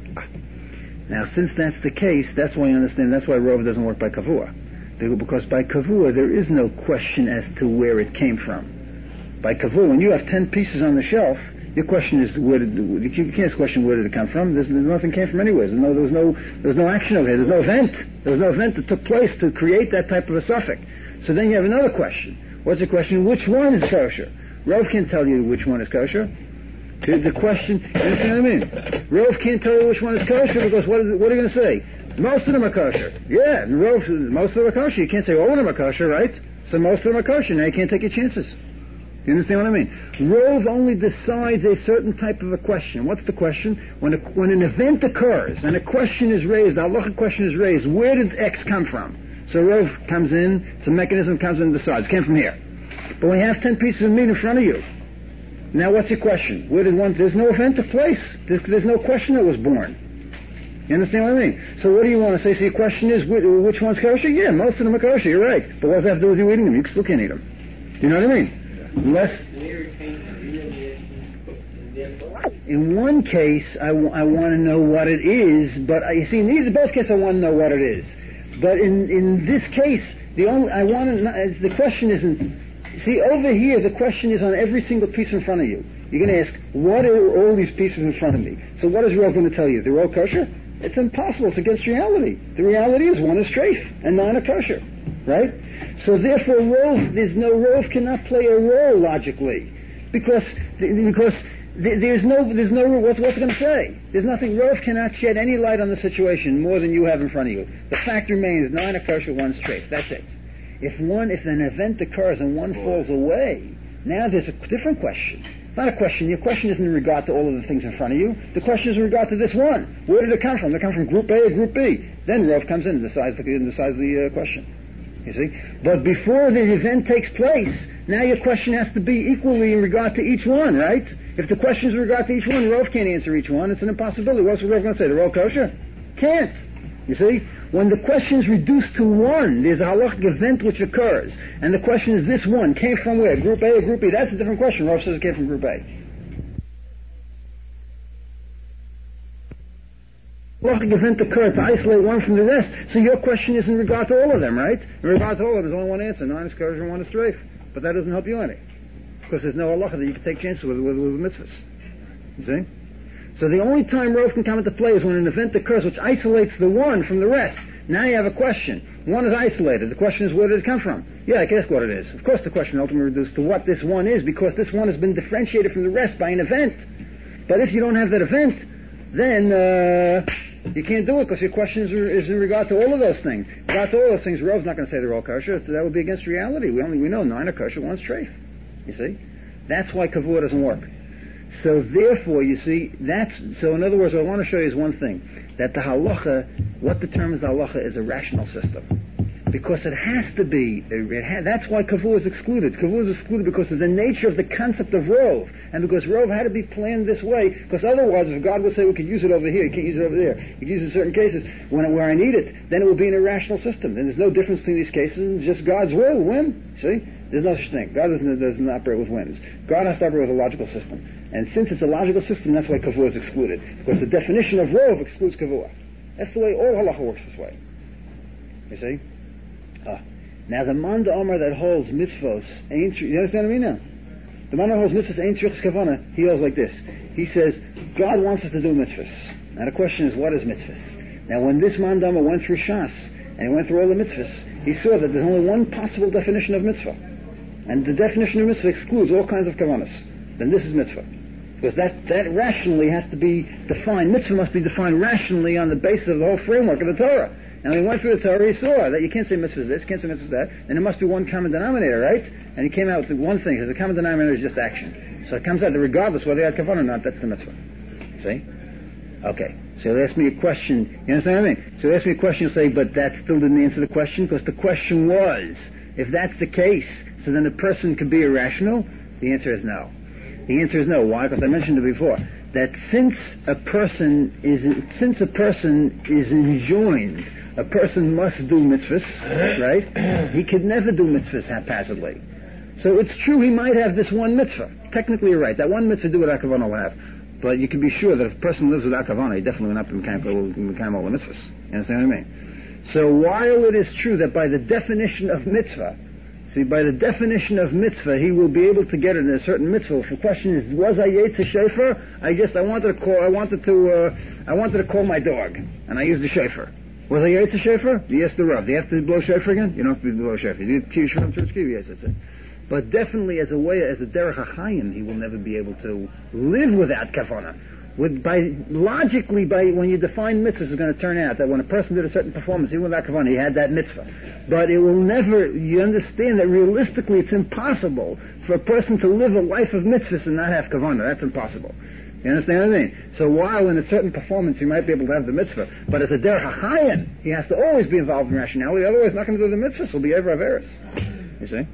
A: Now, since that's the case, that's why you understand, that's why rove doesn't work by kavua. Because by kavua, there is no question as to where it came from. By kavua, when you have ten pieces on the shelf, your question is, where did, you can't question where did it come from. There's, nothing came from anywhere. There's no, there was no, there was no action over here. There's no event. There was no event that took place to create that type of a suffix. So then you have another question. What's the question? Which one is kosher? Rav can't tell you which one is kosher. The, the question, you understand what I mean? Rav can't tell you which one is kosher because what, is, what are you going to say? Most of them are kosher. Yeah, Rav, most of them are kosher. You can't say all of them are kosher, right? So most of them are kosher. Now you can't take your chances. You understand what I mean? Rove only decides a certain type of a question. What's the question? When a, when an event occurs and a question is raised, a halachic question is raised, where did X come from? So Rove comes in, some mechanism comes in and decides. It came from here. But when you have ten pieces of meat in front of you, now what's your question? Where did one, there's no event took place. There's, there's no question that was born. You understand what I mean? So what do you want to say? So your question is, which one's kosher? Yeah, most of them are kosher, you're right. But what does that have to do with you eating them? You still can't eat them. Do you know what I mean? Unless, in one case, I, w- I want to know what it is, but I, you see, in these both cases, I want to know what it is. But in, in this case, the only I want to know, the question isn't. See, over here, the question is on every single piece in front of you. You're going to ask, what are all these pieces in front of me? So, what is Rav going to tell you? They're all kosher? It's impossible. It's against reality. The reality is one is treif and nine are kosher, right? So therefore, Rove, there's no Rove cannot play a role logically, because because there's no there's no what's what's it going to say? There's nothing. Rove cannot shed any light on the situation more than you have in front of you. The fact remains: nine are kosher, one's treif. That's it. If one if an event occurs and one falls away, now there's a different question. It's not a question. Your question isn't in regard to all of the things in front of you. The question is in regard to this one. Where did it come from? Did it come from Group A or Group B? Then Rove comes in and decides the, decides the uh, question. You see? But before the event takes place, now your question has to be equally in regard to each one, right? If the question is in regard to each one, Rove can't answer each one. It's an impossibility. What's Rove going to say? They're all kosher? Can't. You see? When the question is reduced to one, there's a halachic event which occurs. And the question is, this one came from where? Group A or Group B? That's a different question. Rove says it came from Group A. Halachic event occurred to isolate one from the rest. So your question is in regard to all of them, right? In regard to all of them, there's only one answer. Nine is kosher and one is treif. But that doesn't help you any. Because there's no halacha that you can take chances with, with, with mitzvahs. You see? So the only time Rove can come into play is when an event occurs which isolates the one from the rest. Now you have a question. One is isolated. The question is, where did it come from? Yeah, I can ask what it is. Of course the question ultimately reduces to what this one is, because this one has been differentiated from the rest by an event. But if you don't have that event, then uh, you can't do it, because your question is, is in regard to all of those things. In regard to all those things, Rove's not going to say they're all kosher. That would be against reality. We only we know nine are kosher, one's treif. You see? That's why kavua doesn't work. So therefore, you see, that's, so in other words, what I want to show you is one thing, that the halacha, what determines the halacha is a rational system. Because it has to be, it ha, that's why kavua is excluded. Kavua is excluded because of the nature of the concept of Rove, and because Rove had to be planned this way, because otherwise, if God would say we could use it over here, you can't use it over there, you can use it in certain cases, when, where I need it, then it will be an irrational system. Then there's no difference between these cases, it's just God's will, whim, see? There's no such thing. God doesn't, doesn't operate with whims. God has to operate with a logical system. And since it's a logical system, that's why kavua is excluded. Because the definition of Rove excludes kavua. That's the way all halacha works this way. You see? Ah. Now the Manda Omer that holds mitzvos, ain't, you understand what I mean now? The man that holds mitzvahs ain't shrichus kavana, he holds like this. He says, God wants us to do mitzvahs. Now the question is, what is mitzvahs? Now when this man Dama went through Shas, and he went through all the mitzvahs, he saw that there's only one possible definition of mitzvah. And the definition of mitzvah excludes all kinds of kavanas. Then this is mitzvah. Because that, that rationally has to be defined. Mitzvah must be defined rationally on the basis of the whole framework of the Torah. And when he went through the Torah, he saw that you can't say mitzvah is this, you can't say mitzvah is that, and there must be one common denominator, right? And he came out with one thing, because the common denominator is just action. So it comes out that regardless whether they had kavanah or not, that's the mitzvah. See? Okay. So he'll ask me a question. You understand what I mean? So he'll ask me a question, he'll say, but that still didn't answer the question, because the question was, if that's the case, so then a person could be irrational? The answer is no. The answer is no. Why? Because I mentioned it before. That since a person is, since a person is enjoined, a person must do mitzvahs, right? He could never do mitzvahs haphazardly. So it's true he might have this one mitzvah. Technically you're right. That one mitzvah do what Akavanah will have. But you can be sure that if a person lives with Akavanah, he definitely will not be mekayim all the mitzvahs. You understand what I mean? So while it is true that by the definition of mitzvah, See, by the definition of mitzvah, he will be able to get it in a certain mitzvah. If the question is, was I yetz a shofar? I just, I wanted to call, I wanted to, uh, I wanted to call my dog, and I used the shofar. Was I yetz a shofar? Yes, the Rav. Do you have to blow shofar again? You don't have to blow shofar. You do kiyush from church kiyush, yes, that's it. But definitely as a way, as a derech hachayim, he will never be able to live without kavanah. With, by, logically, by, when you define mitzvahs, it's going to turn out that when a person did a certain performance, even without kavanah, he had that mitzvah. But it will never, you understand that realistically it's impossible for a person to live a life of mitzvahs and not have kavanah. That's impossible. You understand what I mean? So while in a certain performance he might be able to have the mitzvah, but as a derech hachayim, he has to always be involved in rationality, otherwise he's not going to do the mitzvahs, he'll be ever averis. You see?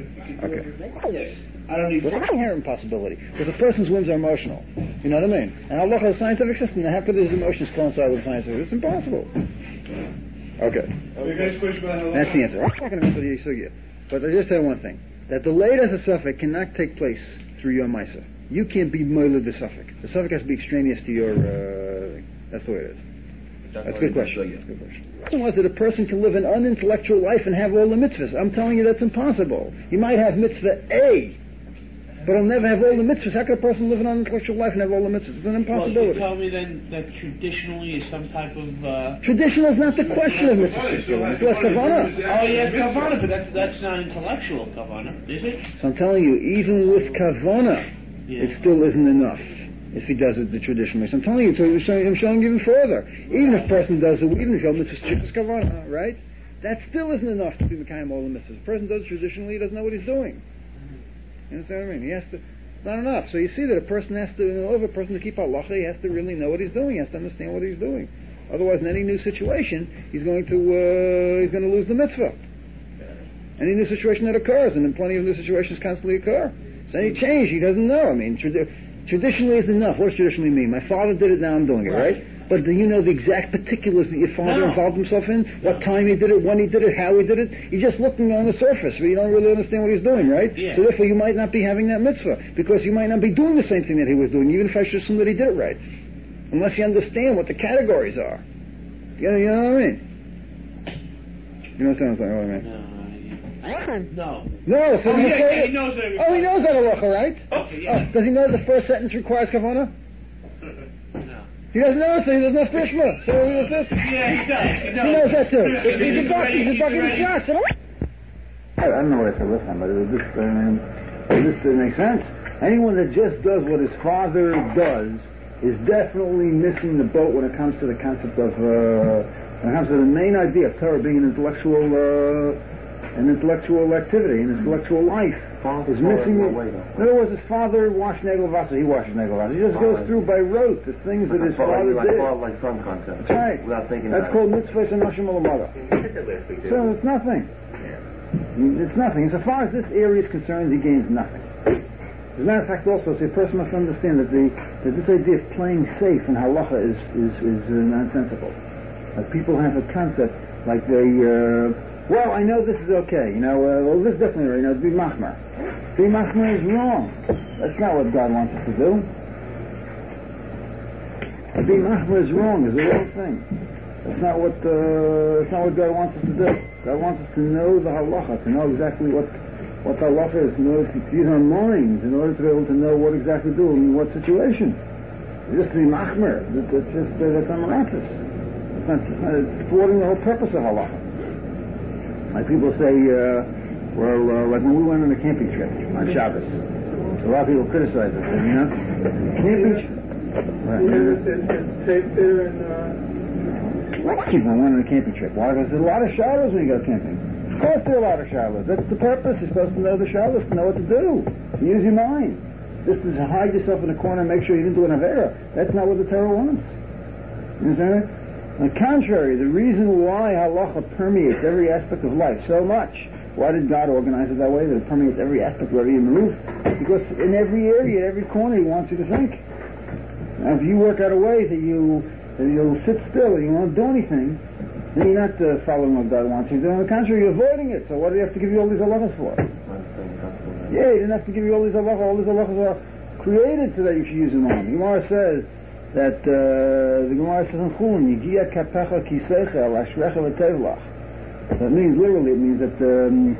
A: Okay. I don't need. It's an inherent possibility because a person's whims are emotional. You know what I mean? And Allah has a scientific system. How could his emotions coincide with science? It's impossible. Okay. That's the answer. I'm not going to answer the Yisugya, but I just say one thing: that the late as a suffix cannot take place through your Maisa. You can't be moiled the suffix. The suffix has to be extraneous to your. Uh, that's the way it is. That's a good question. That's a good question. The question was that a person can live an unintellectual life and have all the mitzvahs. I'm telling you that's impossible. You might have mitzvah A, but I'll never have all the mitzvahs. How could a person live an unintellectual life and have all the mitzvahs? It's an impossibility.
C: Well, you tell me then that traditionally is some type of... Uh...
A: Traditional is not the question of mitzvahs. It's less kavanah.
C: Oh, yes, kavanah, but that's, that's not intellectual kavanah, is it?
A: So I'm telling you, even with kavanah,
C: yeah.
A: it still isn't enough if he does it the traditional way. So I'm telling you, so I'm showing, I'm showing you even further. Even if a person does it, even if he has mitzvahs, kavanah, right? That still isn't enough to be mekayim all the mitzvahs. If a person does it traditionally, he doesn't know what he's doing. You understand what I mean? He has to, it's not enough. So you see that a person has to, in order for a person to keep halacha, he has to really know what he's doing. He has to understand what he's doing. Otherwise, in any new situation, he's going to, uh, he's going to lose the mitzvah. Any new situation that occurs, and then plenty of new situations constantly occur. So any change, he doesn't know. I mean, tradi- traditionally is enough. What does traditionally mean? My father did it, now I'm doing it, right? right? But do you know the exact particulars that your father
C: no.
A: involved himself in? What time he did it, when he did it, how he did it? You're just looking on the surface, but you don't really understand what he's doing, right?
C: Yeah.
A: So therefore you might not be having that mitzvah, because you might not be doing the same thing that he was doing, even if I should assume that he did it right. Unless you understand what the categories are. You know, you know what I mean? You understand what I mean?
C: No.
A: No, so
C: oh,
A: he,
C: yeah, he knows that.
A: Oh, he knows that halacha, right?
C: Okay, yeah.
A: Oh, does he know the first sentence requires kavanah?
C: No.
A: He doesn't know it, so he doesn't have fishma. So that's it.
C: Yeah, he does. He knows,
A: he knows that too. He's,
C: he's
A: a buck. He's a bucket of shots. I don't know what I said last time, but it just, I mean, it just doesn't make sense. Anyone that just does what his father does is definitely missing the boat when it comes to the concept of, uh, when it comes to the main idea of Torah being an intellectual, uh, an intellectual activity, an intellectual life. Is missing it. In other words, his father washed Negelvasser, he washes Negelvasser. He just goes through by rote the things that his father
D: like,
A: did.
D: Like some concept.
A: That's right.
D: Without thinking
A: That's called mitzvah and nashim alamada. So it's nothing. Yeah. It's nothing. As far as this area is concerned, he gains nothing. As a matter of fact, also, see, a person must understand that the that this idea of playing safe in halacha is is, is uh, nonsensical. Like people have a concept like they. Uh, Well, I know this is okay, you know, uh, well, this is definitely right, you know, be machmer. Be machmer is wrong. That's not what God wants us to do. Be machmer is wrong, is the wrong thing. That's not what, uh, that's not what God wants us to do. God wants us to know the halacha, to know exactly what, what halacha is, in order to use our minds, in order to be able to know what exactly to do in what situation. Just to be machmer, that, that's just, uh, that's unrighteous. It's not, it's not, it's thwarting the whole purpose of halacha. Like people say, uh, well, uh, like when we went on a camping trip on Shabbos, a lot of people criticize us, you know? Camping trip. Right. People went on a camping trip. Why? Because there's a lot of shadows when you go camping. Of course there are a lot of shadows. That's the purpose. You're supposed to know the shadows, to know what to do. To use your mind. Just to hide yourself in a corner and make sure you didn't do an avera. That's not what the Torah wants. You understand it? On the contrary, the reason why halacha permeates every aspect of life so much, why did God organize it that way, that it permeates every aspect wherever you move? Because in every area, every corner, he wants you to think. Now, if you work out a way that you that you'll sit still and you won't do anything, then you're not uh, following what God wants you to do. On the contrary, you're avoiding it. So what do you have to give you all these halachas for? Yeah, he didn't have to give you all these halachas. All these halachas are created so that you should use them on. The Gemara says that uh, the Gemara says in Chulin, Yigia kapecha kiseicha lashrecha v'tevlach. So it means, literally, it means that um,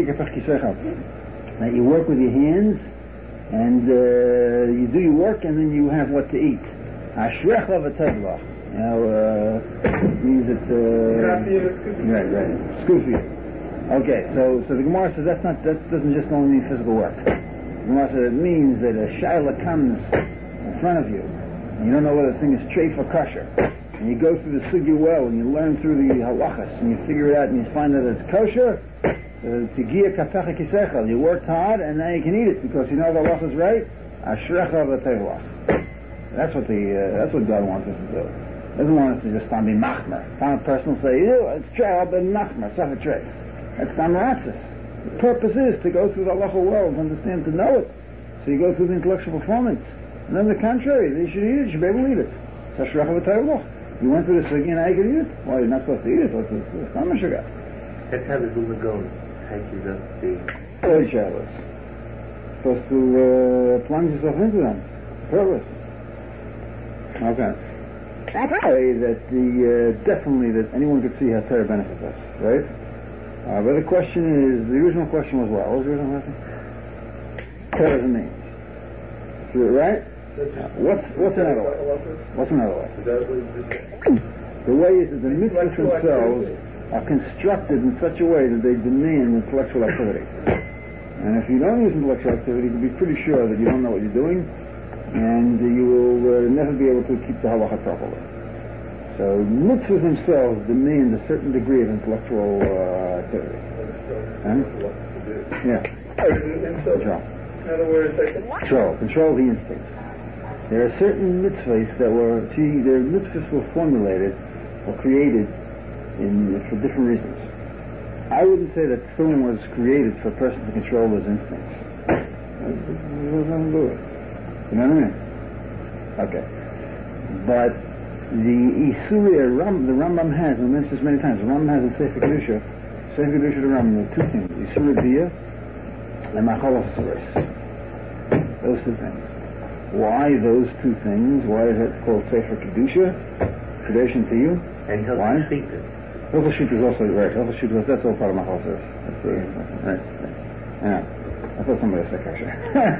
A: that you work with your hands, and uh, you do your work, and then you have what to eat. Ashrecha v'tevlach. You know, uh, means that... Uh, right, right. Scoofy. Okay, so so the Gemara says that's not, that doesn't just only mean physical work. The Gemara says it means that a shaila comes in front of you, and you don't know whether the thing is treif or kosher. And you go through the sugya well, and you learn through the halachas, and you figure it out, and you find that it's kosher. Tigia kapecha kisechel. You worked hard, and now you can eat it because you know the halachas right. Ashrecha v'tevlach. That's what the uh, that's what God wants us to do. He doesn't want us to just be machmer. Some person will say, "You, it's true, I've been machmer, suffer treif." That's tamaratzis. The purpose is to go through the halacha world, to understand, to know it. So you go through the intellectual performance. And on the contrary, you should eat it, you should be able to eat it. So ashrecha v'tevlach. You went through the sugya and now you can eat it. Well, you're not supposed to eat it. What's the stomach sugar?
D: That's how the Zuma goes. Takes up the...
A: Very shallows. Supposed to uh, plunge yourself into them. Purpose. Okay. I say that the, uh, definitely that anyone could see how Torah benefits us, right? Uh, but the question is, the original question was what? What was the original question? Torah is a means. Right? Uh, what's, what's another way? What's another way? The way is that the mitzvahs themselves are constructed in such a way that they demand intellectual activity. And if you don't use intellectual activity, you can be pretty sure that you don't know what you're doing, and you will uh, never be able to keep the halacha properly. So mitzvahs themselves demand a certain degree of intellectual uh, activity. Huh? Yeah. Control.
B: In other words,
A: Control. Control the instincts. There are certain mitzvahs that were, see, their mitzvahs were formulated or created in for different reasons. I wouldn't say that film was created for a person to control his instincts. It was nothing to do with it. You know what I mean? Okay. But the Isuria, Ram, the Rambam has, and I mentioned this many times, the Rambam has in Sefer Kedusha, Sefer Kedusha the Rambam, there are two things, Isuria Bia and Machalas Suris. Those two things. Why those two things? Why is it called Sefer Kedusha? Kedushin to you?
D: And he'll
A: Why?
D: speak it.
A: Hilchos Shut is also right. Hilchos Shut, that's all part of Machalas Suris. That's the, right. Yeah. I thought somebody said kasha.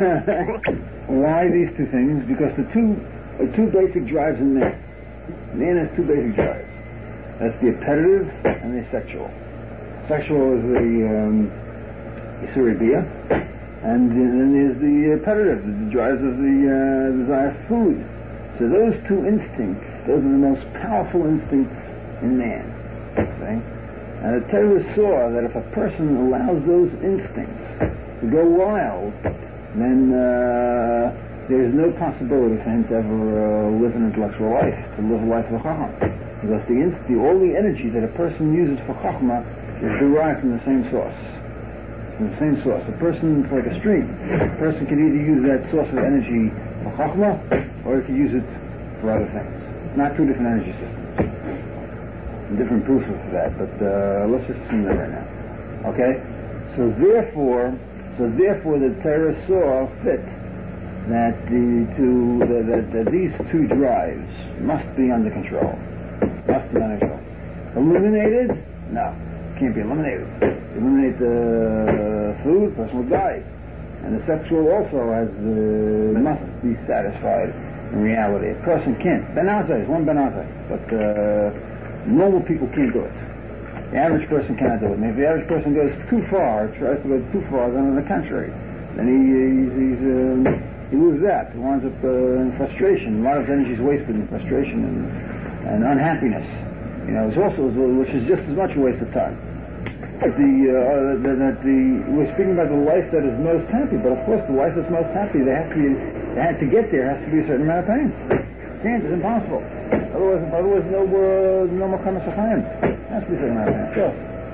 A: Why these two things? Because the two are two basic drives in man. Man has two basic drives. That's the appetitive and the sexual. Sexual is the um, Yisuri Bia, and then there's the appetitive, the drives of the uh, desire for food. So those two instincts, those are the most powerful instincts in man. See? And the Torah saw that if a person allows those instincts to go wild, then uh, there's no possibility for him to ever uh, live an intellectual life, to live a life of chachma. Because the, inst- the all the energy that a person uses for chachma is derived from the same source. From the same source. A person, it's like a stream. A person can either use that source of energy for chachma, or he can use it for other things. Not two different energy systems. Different proofs of that, but uh, let's just assume that right now. Okay? So therefore, So therefore, the Torah saw fit that the two that, that, that these two drives must be under control. Must be under control. Eliminated? No, can't be eliminated. Eliminate the food, the person will die. And the sexual also has uh, must be satisfied in reality. A person can't. Benazah is one benazah, but uh, normal people can't do it. The average person cannot do it. And if the average person goes too far, tries to go too far, then on the contrary, then he he's, he's, um, he loses that. He winds up uh, in frustration. A lot of energy is wasted in frustration and, and unhappiness. You know, it's also which is just as much a waste of time. But the, uh, that, that the we're speaking about the life that is most happy, but of course the life that's most happy, they have to be, they have to get there has to be a certain amount of pain. Can't, it's impossible. Otherwise, otherwise no uh, no more kamas achayim. Has to be a certain amount of pain. Sure.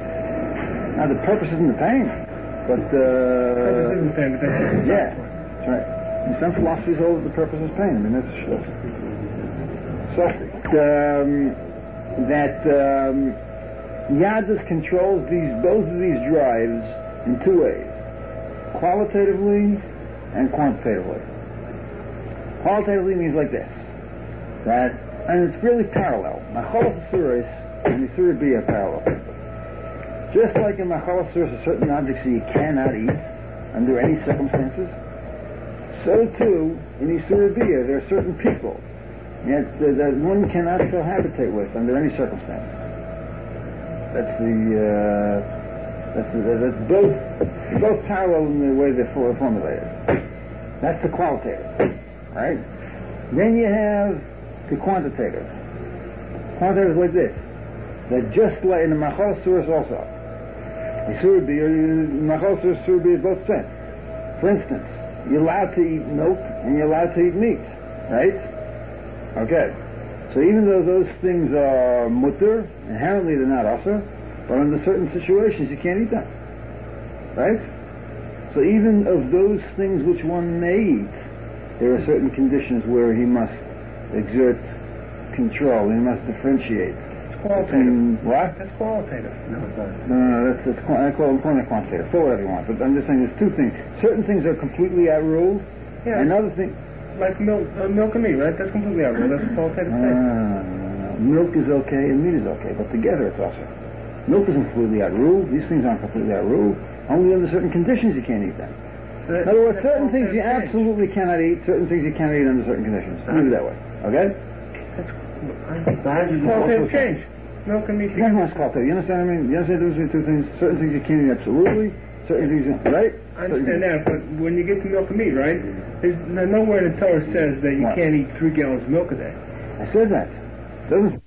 A: Now the purpose isn't the pain, but uh,
B: purpose isn't the pain, but that's
A: yeah, that's right. In some philosophies hold that the purpose is pain. I mean that's sure. Suffering. Um, that um, Yadus controls these both of these drives in two ways: qualitatively and quantitatively. Qualitatively means like this. That, and it's really parallel. Machalas Asuris and Isuria Bia are parallel. Just like in Machalas there are certain objects that you cannot eat under any circumstances, so too in Isur Biyah there are certain people that, that one cannot cohabitate with under any circumstance. That's the uh, that's, the, that's both both parallel in the way they're formulated. That's the qualitative, right? Then you have the quantitative. Quantitative is like this: that just like in the Machal Suras also, the Surah Machal Suras Surah both sent. For instance, you're allowed to eat milk and you're allowed to eat meat, right? Okay. So even though those things are mutter, inherently they're not asur, but under certain situations you can't eat them, right? So even of those things which one may eat, there are certain conditions where he must exert control, he must differentiate.
B: It's qualitative.
A: Between, what?
B: That's qualitative.
D: No, it's not.
A: No, no, that's, that's I call it quantitative. Call it whatever you want, but I'm just saying there's two things. Certain things are completely outruled,
B: Yeah.
A: and other things...
B: Like milk, uh, milk and meat, right? That's completely out. That's a qualitative
A: No,
B: thing.
A: no, no, no. Milk is okay and meat is okay, but together it's also. Milk isn't completely outruled. These things aren't completely outruled. Only under certain conditions you can't eat them.
B: So
A: In other words,
B: that's
A: certain things you
B: qualitative change.
A: absolutely cannot eat, certain things you cannot eat under certain conditions. Leave it that way, okay?
B: That's qualitative change. Milk and meat.
A: You guys want to call it. You understand what I mean? You understand the difference between two things? Certain things you can't eat absolutely, certain things you, right?
B: I understand that, but when you get to milk and meat, right? There's no- nowhere in the Torah says that you
A: What?
B: can't eat three gallons of milk a day.
A: I said that. Doesn't...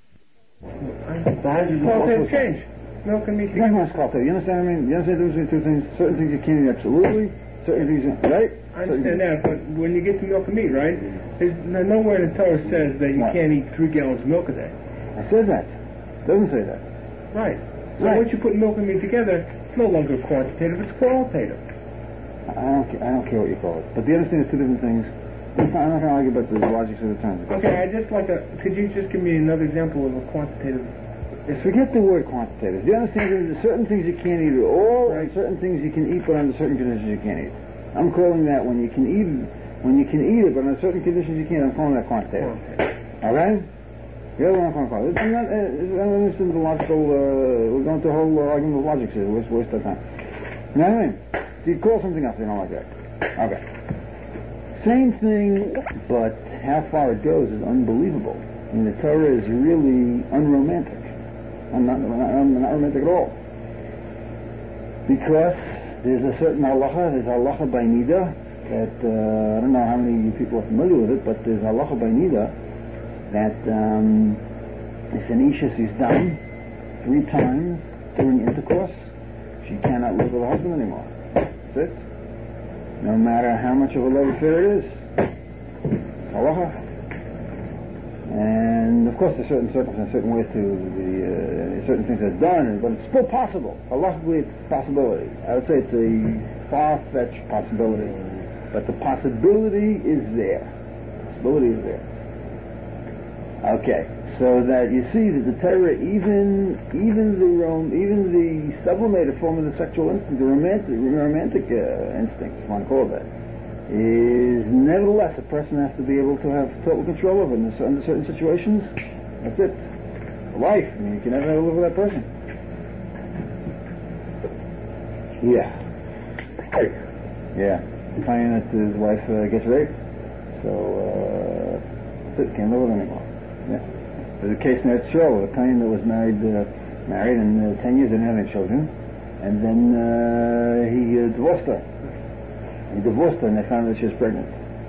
B: Qualitative change. Milk and meat.
A: You guys want to call it. You understand what I mean? You understand the difference between two things? Certain things you can't eat absolutely, certain things you, right?
B: I understand that, but when you get to milk and meat, right? There's no- nowhere in the Torah says that you
A: What?
B: can't eat three gallons of milk a day.
A: I said that. Doesn't say that.
B: Right. So
A: Right.
B: once you put milk and meat together, it's no longer quantitative, it's qualitative.
A: I don't, ca- I don't care what you call it. But do you understand there's two different things? It's not- I'm not going to argue about the logics of the terms.
B: Okay, I just like a, could you just give me another example of a quantitative?
A: Forget the word quantitative. Do you understand that there's certain things you can't eat at all, and
B: Right.
A: certain things you can eat, but under certain conditions you can't eat? I'm calling that when you can eat it, when you can eat it, but under certain conditions you can't, I'm calling that quantitative. Okay? The other one I'm calling it. I'm not, uh, I'm not interested in the logical, uh, we're going to a whole uh, argument of logic here. Waste, waste our time. You know what I mean? So you call something else, you don't like that. Okay. Same thing, but how far it goes is unbelievable. I mean, the Torah is really unromantic. I'm not, I'm not romantic at all. Because there's a certain halacha, there's halacha by nida, that, uh, I don't know how many people are familiar with it, but there's halacha by nida, that um, if an isha is done three times during intercourse, she cannot live with her husband anymore. That's it. No matter how much of a love affair it is. Halacha. And of course, there's certain circumstances, certain ways to the uh, certain things are done, but it's still possible. Halachically, it's a possibility. I would say it's a far-fetched possibility, but the possibility is there. The possibility is there. Okay, so that you see that the Torah, even even the rom, even the sublimated form of the sexual instinct, the romantic romantic uh, instinct, if you want to call it that, is nevertheless a person has to be able to have total control over it in under certain situations. That's it. Life. I mean, you can never live with that person. Yeah. Yeah. Claiming that his wife uh, gets raped, so uh, that's it. Can't live with him anymore. Yeah. There's a case in Eretz a claim that was married, uh, married, and uh, ten years didn't have any children, and then uh, he uh, divorced her. He divorced her, and they found that she was pregnant.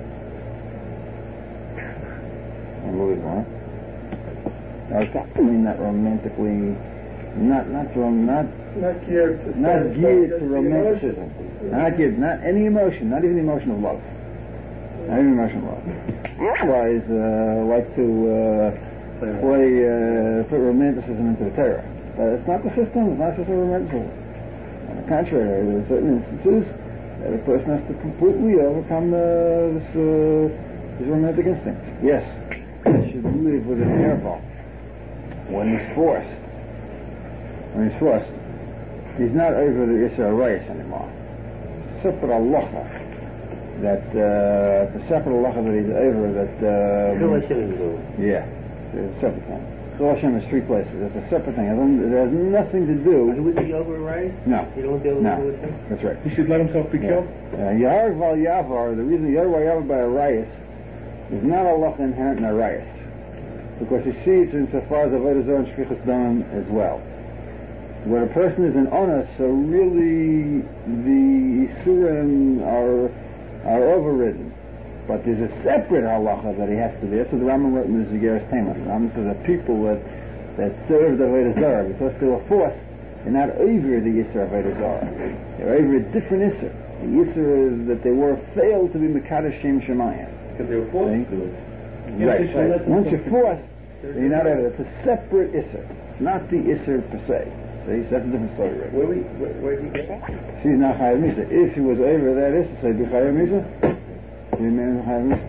A: Unbelievable, huh? Now, it's not, I mean, not romantically, not not rom, not
B: Not geared to
A: not geared to romanticism, not geared, not any emotion, not even the emotion of love, not even emotion of love. Otherwise, uh, like to uh, play uh, put romanticism into the Torah. But it's not the system. It's not the system of romanticism. On the contrary, there are certain instances that a person has to completely overcome uh, this, uh, this romantic instinct. Yes, he should live with an interval. When he's forced, when he's forced, he's not over the Yisrael Reyes anymore. Separate halacha, that uh, the separate halacha that he's over, that
D: How
A: um,
D: much should he do?
A: yeah, it's a separate thing. Chillul Hashem is three places. It's a separate thing. It has nothing to do.
D: Would he over right?
A: No.
D: You don't deal
A: No.
D: with him?
A: That's right.
B: He should let himself be killed?
A: Uh, Yaharg Val Yavar, the reason Yaharg Val Yavar by a riot is not Allah inherent in a riot. Because you see it's insofar as Avodah Zarah and Shfichus Dam as well. Where a person is an honest, so really the Isurim are, are overridden. But there's a separate halacha that he has to be. That's what the Rambam wrote in the Zigeres Tema. The Rambam says that people that, that serve the Avodah Zarah, because they were forced, they're not over the Yisr Avodah Zarah. They're over a different Yisr. The Yisr is that they were failed to be Mekadosh Shem Shemayim.
D: Because they were forced to do it.
A: Right, right. Once you're forced, you're not over. It's a separate Isser, not the Isser per se. See, so that's a different story, right?
D: Where, we, where, where did he get that?
A: She's not Chayav Misa. If he was over that Isser, say, be Chayav Misa? He remains Chayav Misa.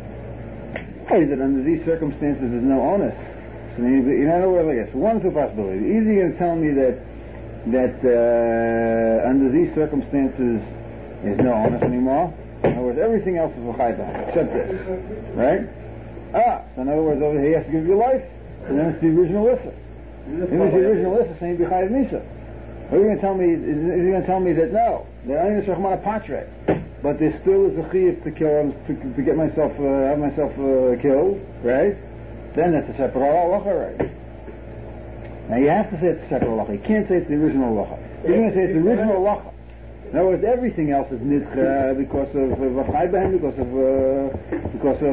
A: Why that under these circumstances there's no onus? So you, you know, what I guess one or two possibilities. Either you're going to tell me that that uh, under these circumstances there's no onus anymore. In other words, everything else is L'chayda, except this, right? Ah, so in other words, over here he has to give you life, and then it's the original Issa. It was the original Issa saying B'chayav Misa. Are you going to tell me? Is, is he going to tell me that no, that only is Rachmana Patre, but there still is a chiyuv to kill him, to, to get myself, uh, have myself uh, killed, right? Then that's a separate halacha, right? Now you have to say it's a separate halacha. You can't say it's the original halacha. You're going to say it's the original halacha. In other words, everything else is nidcha because of v'chai b'hem, because of uh, because of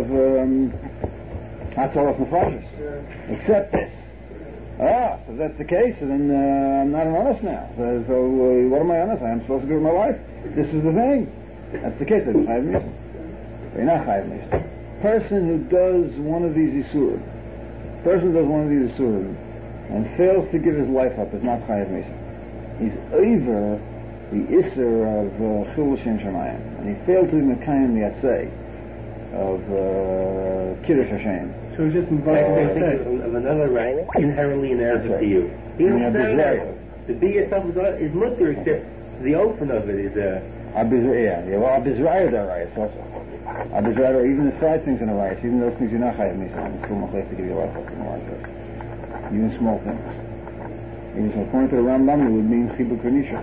A: hatzalas nefashos, except this. Ah, so that's the case, and then uh, I'm not an honest now. So, so uh, what am I honest? I'm supposed to give my life. This is the thing. That's the case. That's chayav misa. You're not chayav misa. Person who does one of these isurim, person who does one of these isurim, and fails to give his life up is not chayav misa. He's over the Isser of Chillul Shem Shemayim, and he failed to be Mekayim the Yatzei of uh, Kiddush Hashem.
B: So he's just invited
D: I
B: to
D: think
B: say.
D: of another right inherently inerrant
A: right.
D: to you. You
A: Yeah,
D: understand
A: right.
D: that? To be yourself is, is mutter, except the open of it is uh,
A: Abizraya, yeah, well, Abizraya are rights also. Abizraya, even the side things in the rights, even those things you're not chayav misa, it's still machleif to give you life up in the rights. Even small things. Even so, according to the Rambam, it would mean chibuk v'nisha.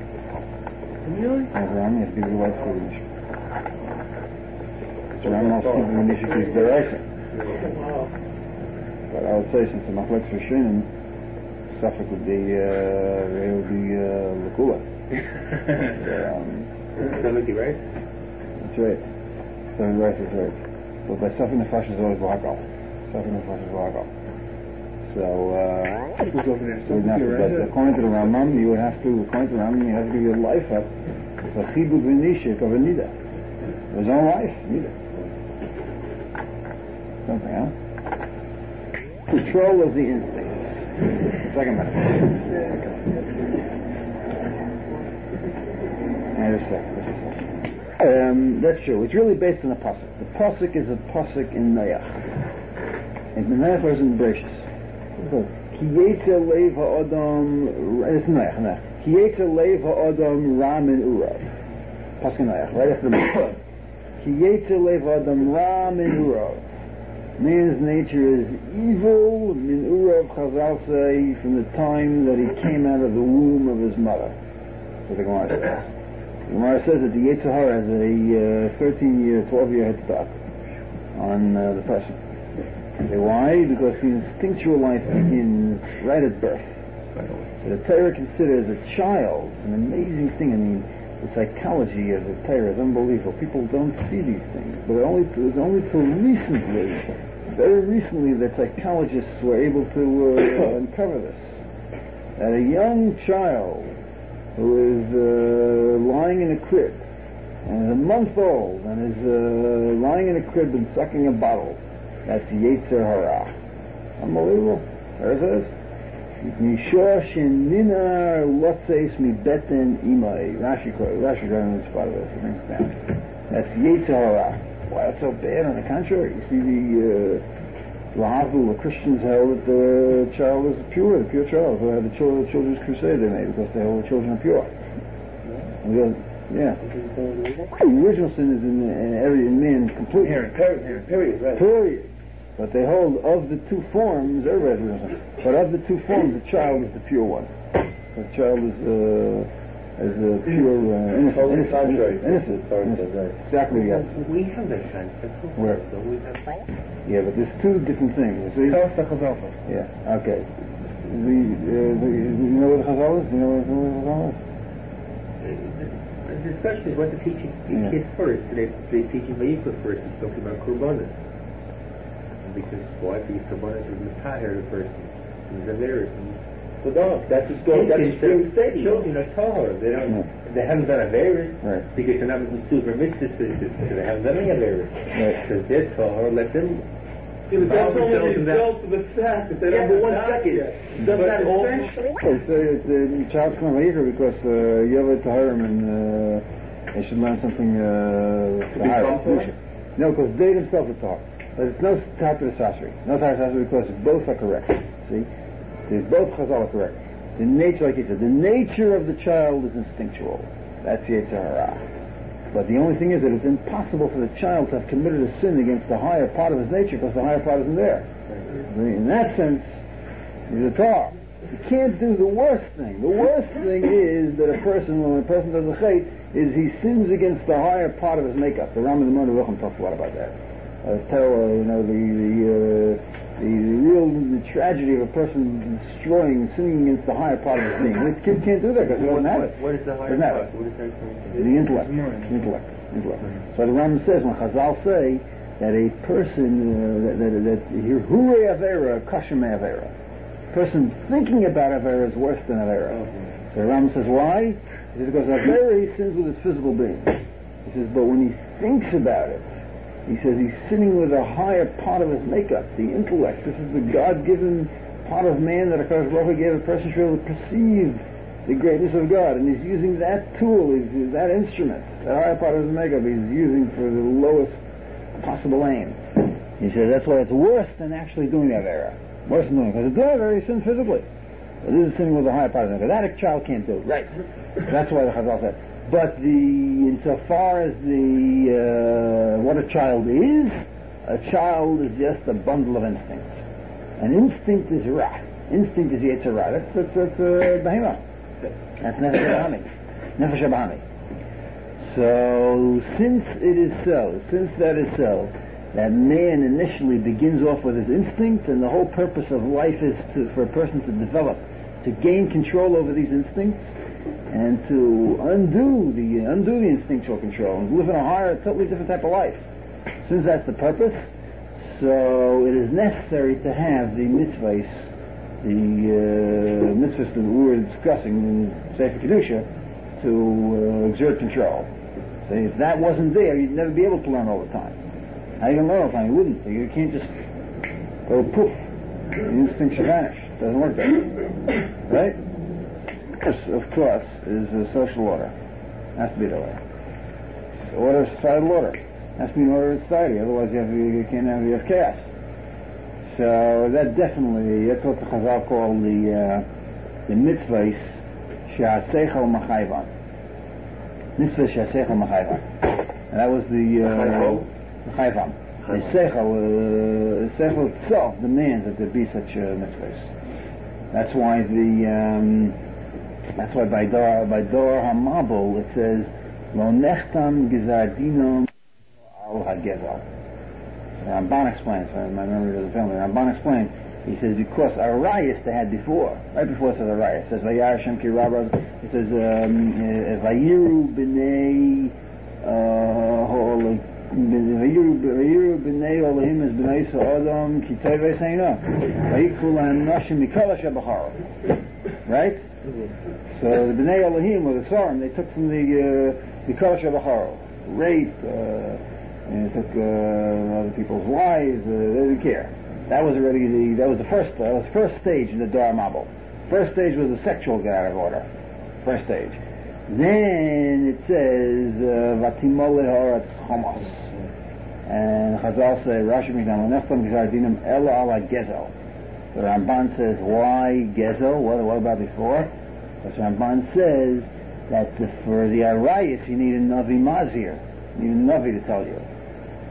D: really?
A: As the Rambam, you have to give your life for v'nisha. So Rambam also chibuk v'nisha is deraisa. But I would say, since the machlek v'shinim, suffix would be, uh, it would be, uh, l'kula. um,
D: seventy, right?
A: That's right. Seven rights is right. But by suffering the flesh is always l'hakal. Suffering the flesh is l'hakal. So, uh,
B: Who's over there?
A: so not, but according to the Rambam, you would have to, according to the Rambam, you have to give your life up for chibuk v'nishik of a nida. His own life, nida. Something, huh? Control of the instinct. Second minute. And a second. Um, that's true. It's really based on a pasuk. The pasuk is a pasuk in Noach. And the Noach was in Bereshis. Ki yetzer leiv ha'adam, it's Noach, Noach. Ki yetzer leiv ha'adam ra min urav. Pasuk in Noach, right after the Pasuk. Ki yetzer leiv ha'adam ra min urav. Man's nature is evil, min urav chazal say, from the time that he came out of the womb of his mother. That's what the Gemara says. The Gemara says that the Yetzer Hara has a uh, thirteen-year, twelve-year head start on uh, the person. Okay, why? Because the instinctual life begins right at birth. So the Torah considers a child an amazing thing. I mean, the psychology of the Torah is unbelievable. People don't see these things, but it only, it was only till recently, very recently, that psychologists were able to uh, uncover this. That a young child who is uh, lying in a crib and is a month old and is uh, lying in a crib and sucking a bottle, that's Yetzer Hara. Unbelievable. There it is. Misha shenina lotzeis mi beten imai. Rashi Rashi running this part of this. It brings down. That's Yetzer Hara. Why that's so bad? On the contrary, you see the Lahavdul, the Christians held that the child is pure, the pure child. So they had the children, children's crusade they made because they hold the children are pure. And goes, yeah. The original sin is in, in every in man completely.
B: Period, period, period, right.
A: Period. But they hold of the two forms, everybody has, but of the two forms, the child is the pure one. The child is uh, is a pure uh, innocent.
D: Oh,
A: innocent,
D: innocent.
A: innocent,
D: Sorry,
A: innocent.
D: right.
A: Exactly, yes.
D: We have that concept.
A: Where?
D: Don't we have
A: Yeah, but there's two different things. You see? Yeah. Okay. The, uh, the you know what the Chazal is? You know what the Chazal is?
D: The discussion is what to teach
A: Yeah.
D: kids first. They they teaching Vayikra first. It's talking about Kurbanas. Because why? Because Kurbanas is Messiah, the person. He's a virus.
B: So no, that's a story. That's a true statement.
D: Children are Tahor. They don't.
A: Yeah.
D: They haven't done a virus.
A: Right.
D: Because they're not super mitzvahs. So they haven't done any virus.
A: Right.
D: Because they're Tahor. Let them.
B: Yeah, but that's
D: involve
B: only
D: themselves
B: the
D: in that.
B: result of the fact that they
D: Yeah,
B: don't
D: but one
B: have
D: second.
B: yet.
D: But
B: Doesn't that
D: all-
B: essentially?
A: Okay, so it's, uh, the child's coming later because uh, Yovel Taharim and uh, they should learn something uh, Tahara.
B: become Tahar?
A: No, because they themselves are Tahar. But it's no Tahar Sasri. No Tahar Sasri because both are correct. See? They're both Chazal are correct. The nature, like you said, the nature of the child is instinctual. That's Yetzer Hara. But the only thing is that it's impossible for the child to have committed a sin against the higher part of his nature because the higher part isn't there. In that sense, he's a Tar. You can't do the worst thing. The worst thing is that a person, when a person does a chait, is he sins against the higher part of his makeup. The Rambam in the Morning Rucham talks a lot about that. Uh, tell, uh, you know, the the, uh, the the real the tragedy of a person destroying, sinning against the higher part of his being. This kid can't do that because he doesn't have it.
D: What is the higher
A: Doesn't have
D: part?
A: it.
D: What is that referring to?
A: The intellect. Intellect. Intellect. So the Rambam says, when Chazal say that a person, uh, that, that, that, Hure Avera, Kashem Avera, person thinking about Avera is worse than Avera. So the Rambam says, why? He says, because Avera, he sins with his physical being. He says, but when he thinks about it, he says he's sinning with a higher part of his makeup, the intellect. This is the God-given part of man that HaKadosh Baruch Hu gave a person to be able to perceive the greatness of God, and he's using that tool, he's, that instrument, that higher part of his makeup, he's using for the lowest possible aim. He says that's why it's worse than actually doing that error. Worse than doing it, because it's doing error, he sins physically. But this is sinning with a higher part of the makeup. That a child can't do. Right. That's why the Chazal said. But the, insofar as the, uh, what a child is, a child is just a bundle of instincts. An instinct is Ra. Instinct is Yetzer Ra. That's, that's, that's uh, Behemoth. That's Nefesh Abahami. Nefesh Abahami. So, since it is so, since that is so, that man initially begins off with his instinct, and the whole purpose of life is to, for a person to develop, to gain control over these instincts, and to undo the undo the instinctual control and live in a higher, totally different type of life. Since that's the purpose, so it is necessary to have the mitzvahs, the uh, mitzvahs that we were discussing in Sefer Kedusha, to uh, exert control. So if that wasn't there, you'd never be able to learn all the time. How are you going to learn all the time? You wouldn't. You can't just go poof. The instincts should vanish. It doesn't work that way. Right? This, of course, is a social order. It has to be that way. The order is societal order. It has to be an order of society. Otherwise, you, have, you can't have, you have chaos. So that definitely, that's what the Chazal call the uh, the mitzvahs she'aseichel machayvan. Mitzvah she'aseichel machayvan. And that was the uh, machayvan. The seichel, uh, seichel itself demands that there be such uh, mitzvahs. That's why the um, that's why by Dor by Dor Hamabel it says Lo nechtam gizardinum al hagezel. Ramban explains, my memory doesn't fail me, Ramban explains, he says, because Arayas they had before, right before it says Arayas, it says, Vayar Hashem ki Rabbas, it says, Vayiru b'nei, Vayiru b'nei Olahim es b'nei Sa'odom ki tevei seina, Vayikul ha'nashim mikol asher b'charo. Right? So the b'nei Olahim, or the Sorim, they took from the mikol asher b'charo, rape, uh, and it took uh, other people's wives. Uh, they didn't care. That was already the that was the first that was the first stage in the Dor Mabel. First stage was the sexual get out of order. First stage. Then it says Vatimol Lehoratz Chomos, and Chazal say Rashi Mikdam Nechtam Gizardinam Ela Ala Gezel. The Ramban says why Gezel? What what about before? Because Ramban says that the, for the Arayas you need a Navi Mazir. You need a Navi to tell you.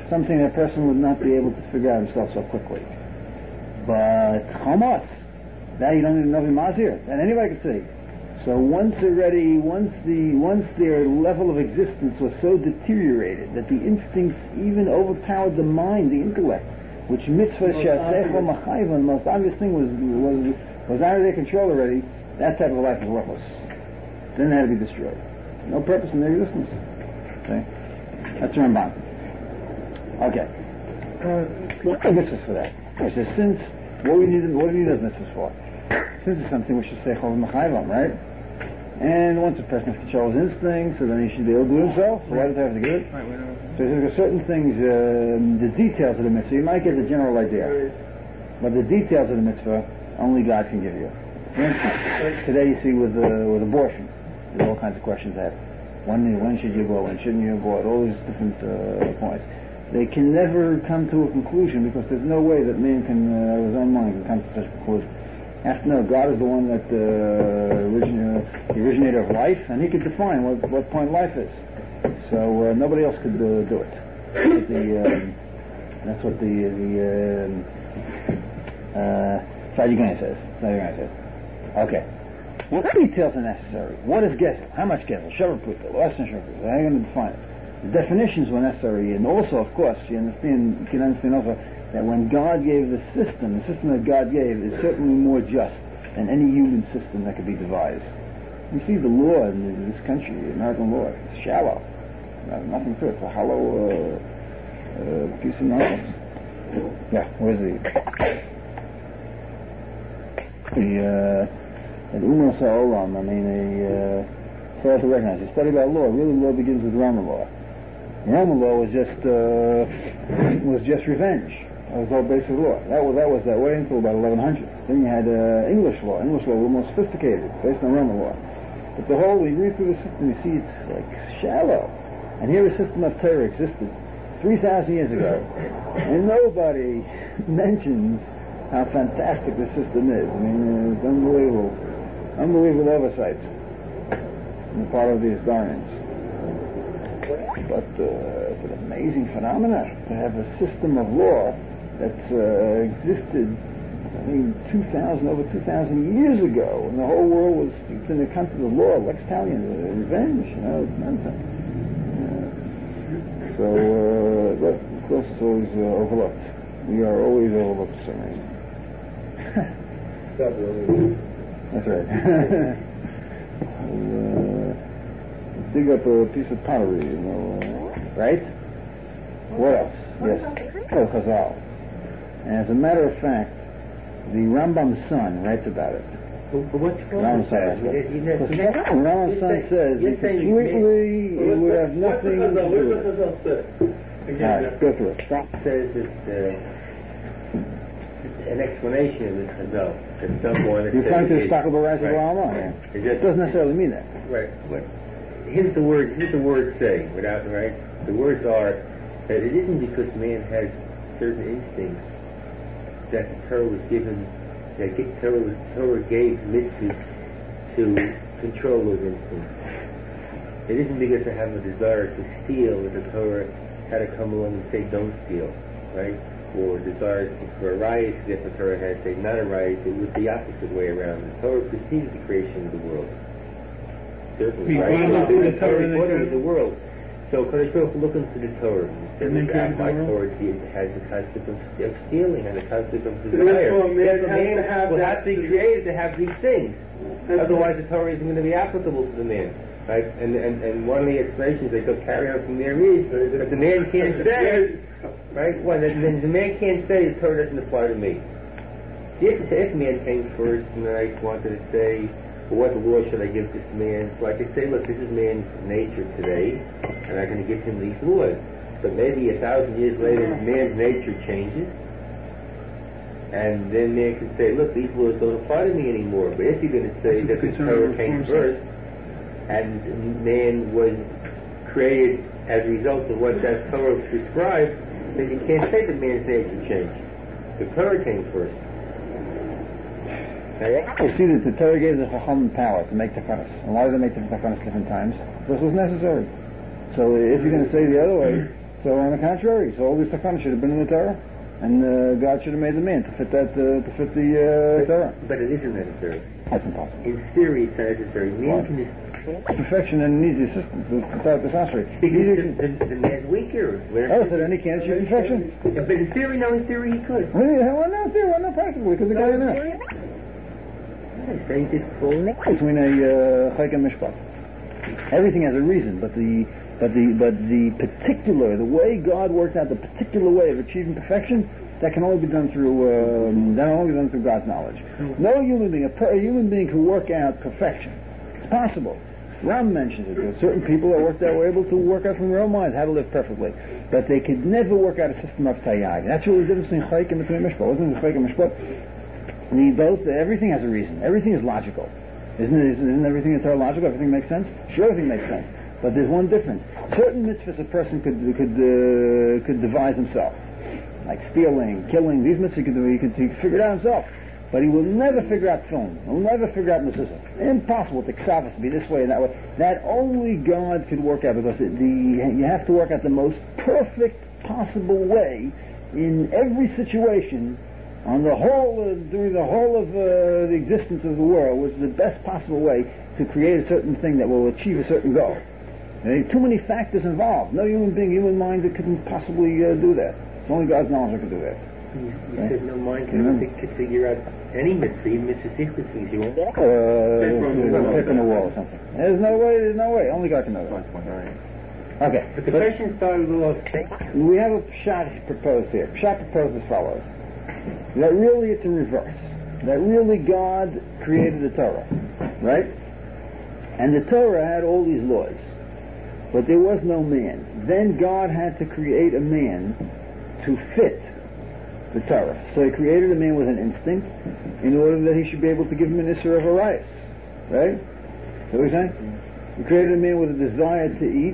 A: something that a person would not be able to figure out himself so quickly. But Hamas, that you don't even know if Mazir, and anybody could see. So once already, once the once their level of existence was so deteriorated that the instincts even overpowered the mind, the intellect, which mitzvah she'aseichel machayvan, most obvious thing was was was out of their control already. That type of life was worthless. Then it had to be destroyed. No purpose in their existence. Okay, that's Ramban. Okay, uh, what are mitzvahs for that? He says, since what do we need, what do we need those mitzvahs for? Since it's something which is seichel machayvan, right? And once a person has control his instincts, so then he should be able to do it himself. So why does he have to get it? So there's certain things, uh, the details of the mitzvah, you might get the general idea, but the details of the mitzvah only God can give you. For instance, today you see with uh, with abortion, there's all kinds of questions that when when should you go, when shouldn't you abort, all these different uh, points. They can never come to a conclusion because there's no way that man can, uh, out of his own mind, can come to such a conclusion. Have to know God is the one that uh, origin, uh, the originator of life, and He could define what, what point life is. So uh, nobody else could uh, do it. That's what the um, that's what the the uh, uh, Sadigani says. Sadigani says. Okay. What details are necessary? What is Gezel? How much Gezel? Shavuot, less than Shavuot. How are you going to define it? The definitions were necessary, and also, of course, you understand. You can understand also that when God gave the system, the system that God gave is certainly more just than any human system that could be devised. You see the law in this country, the American law, it's shallow. There's nothing to it. It's a hollow uh, uh, piece of nonsense. Yeah, where's the... The, uh, the Umar Sa'olam, I mean, a, uh, fail to recognize. You study about law, really law begins with Roman law. Roman law was just, uh, was just revenge. That was all basic law. That was that was that way until about eleven hundred. Then you had uh, English law. English law was more sophisticated, based on Roman law. But the whole, we read through the system, you see it's like shallow. And here a system of Torah existed three thousand years ago, and nobody mentions how fantastic the system is. I mean, uh, it's unbelievable, unbelievable oversight on the part of the historians. But uh, it's an amazing phenomenon to have a system of law that's uh, existed, I mean, two thousand, over two thousand years ago, and the whole world was in the country of the law, lex talionis, uh, revenge, you know, it's nonsense. Uh, so, uh, but of course it's always uh, overlooked. We are always overlooked for some reason. That's right. uh, dig up a piece of pottery, you know, uh, right? What else? Yes. Oh, Chazal. And as a matter of fact, the Rambam's son writes about it.
D: But what's
A: Rambam's son, Rambam's son says that completely it would have nothing to do with it. All right, go through it.
D: It says that uh, an explanation of this Chazal that someone...
A: You're referring to the Stockel Baraz of Rambam?
D: It
A: It doesn't necessarily mean that.
D: Right. What, here's the word. Here's the words say. Without right. The words are that it isn't because man has certain instincts that the Torah was given. That Torah was Torah gave mitzvahs to control those instincts. It isn't because I have a desire to steal that the Torah had to come along and say don't steal, right? Or desire for a riot that the Torah had to say not a riot. It was the opposite way around. The Torah precedes the creation of the world. Certainly,
B: We
D: right?
B: follow
D: So
B: the
D: the
B: Torah
D: Torah
B: in the
D: ordered
B: Torah.
D: the world. So Kadosh Baruch Hu look into the Torah.
B: And then
D: Says,
B: create
D: my
B: the world?
D: authority has the concept of of stealing and the concept of
B: So
D: desire.
B: therefore, man
D: Therefore,
B: has
D: man
B: to have
D: will
B: that
D: have to be
B: to-
D: created to have these things.
B: That's
D: Otherwise, the Torah isn't going to be applicable to the man. Right? And, and and one of the explanations they could carry on from there is that the man can't say, right? Well, the, the man can't say the Torah doesn't apply to me. If, if man came first and I wanted to say, well, what law should I give this man? So I could say, look, this is man's nature today, and I'm going to give him these laws. But maybe a thousand years later, man's nature changes, and then man can say, look, these laws don't apply to me anymore. But if you're going to say that the Torah came first, and man was created as a result of what that Torah prescribed, then you can't say that man's nature changed. The Torah came first.
A: You see that the Torah gave the Chacham power to make takanas. And why did they make the takanas different times? Because it was necessary. So if you're going to say the other way, So on the contrary, so all these takanas should have been in the Torah, and uh, God should have made the man to fit that uh, to fit the uh, Torah.
D: But it isn't necessary.
A: That's impossible.
D: In theory, it's not necessary. Man can just
A: Perfection and needs assistance without the sorcery.
D: because the, the, the man's weaker.
A: Oh, so then he can't achieve perfection?
D: Yeah, but in theory, no, in theory he could.
A: Well, yeah, well, no, theory, well, no, practically, because the guy in there.
D: It's very difficult.
A: Between a uh, chayk and mishpat. Everything has a reason, but the but the but the particular, the way God worked out the particular way of achieving perfection, that can only be done through um, that can only be done through God's knowledge. No human being, a, per, a human being can work out perfection. It's possible. Ram mentions it. There are certain people that work that were able to work out from their own minds how to live perfectly, but they could never work out a system of tayyag. That's really the difference between chayk and between mishpat. Wasn't it chayk and mishpat? We both. Everything has a reason. Everything is logical. Isn't it? Isn't, isn't everything in Torah logical? Everything makes sense. Sure, everything makes sense. But there's one difference. Certain mitzvahs a person could could uh, could devise himself, like stealing, killing. These mitzvahs he could do. He could, he could figure it out himself. But he will never figure out film. He'll never figure out mezuzah. Impossible to ksavas to be this way and that way. That only God could work out, because it, the you have to work out the most perfect possible way in every situation. On the whole, uh, during the whole of uh, the existence of the world, was the best possible way to create a certain thing that will achieve a certain goal. There are too many factors involved. No human being, human mind that couldn't possibly uh, do that. It's only God's knowledge that can do that.
D: You, you said no mind can mm-hmm. could figure out any mitzvah, even mitzvah secret things you want.
A: Uh, a pip in the wall or something. There's no way, there's no way. Only God can know that. Okay.
D: But the but question started a little off.
A: We have a pshat proposed here. Pshat proposed as follows. That really it's a reverse. That really God created the Torah. Right? And the Torah had all these laws. But there was no man. Then God had to create a man to fit the Torah. So he created a man with an instinct in order that he should be able to give him an Isser of Arias. Right? Is that what you're saying? He created a man with a desire to eat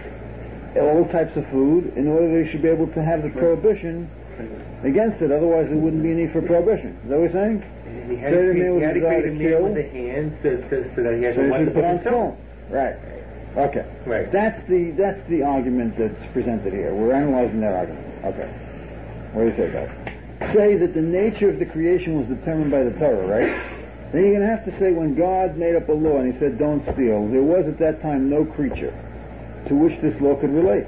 A: all types of food in order that he should be able to have the prohibition against it. Otherwise there wouldn't be a need for prohibition. Is that what you're saying?
D: He had to create a man with a hand so, so, so that he has
A: so
D: a weapon to
A: put on
D: himself.
A: stone. Right. Okay.
D: Right.
A: That's the that's the argument that's presented here. We're analyzing that argument. Okay. What do you say about it? Say that the nature of the creation was determined by the Torah, right? Then you're going to have to say when God made up a law and he said don't steal, there was at that time no creature to which this law could relate.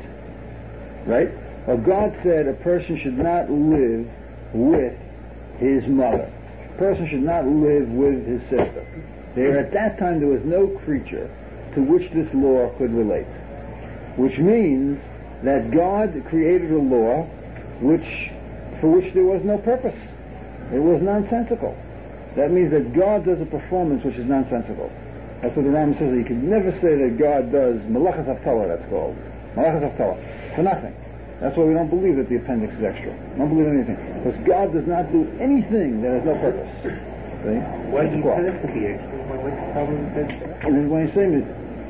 A: Right? Well, God said a person should not live with his mother. A person should not live with his sister. There at that time there was no creature to which this law could relate. Which means that God created a law which for which there was no purpose. It was nonsensical. That means that God does a performance which is nonsensical. That's what the Rambam says. You can never say that God does Malachas Haftalah, that's called. Malachas Haftalah. For nothing. That's why we don't believe that the appendix is extra. We don't believe anything. Because God does not do anything that has no purpose. See?
D: Why do you tell us to be extra? What's the problem with that?
A: And when he's saying this,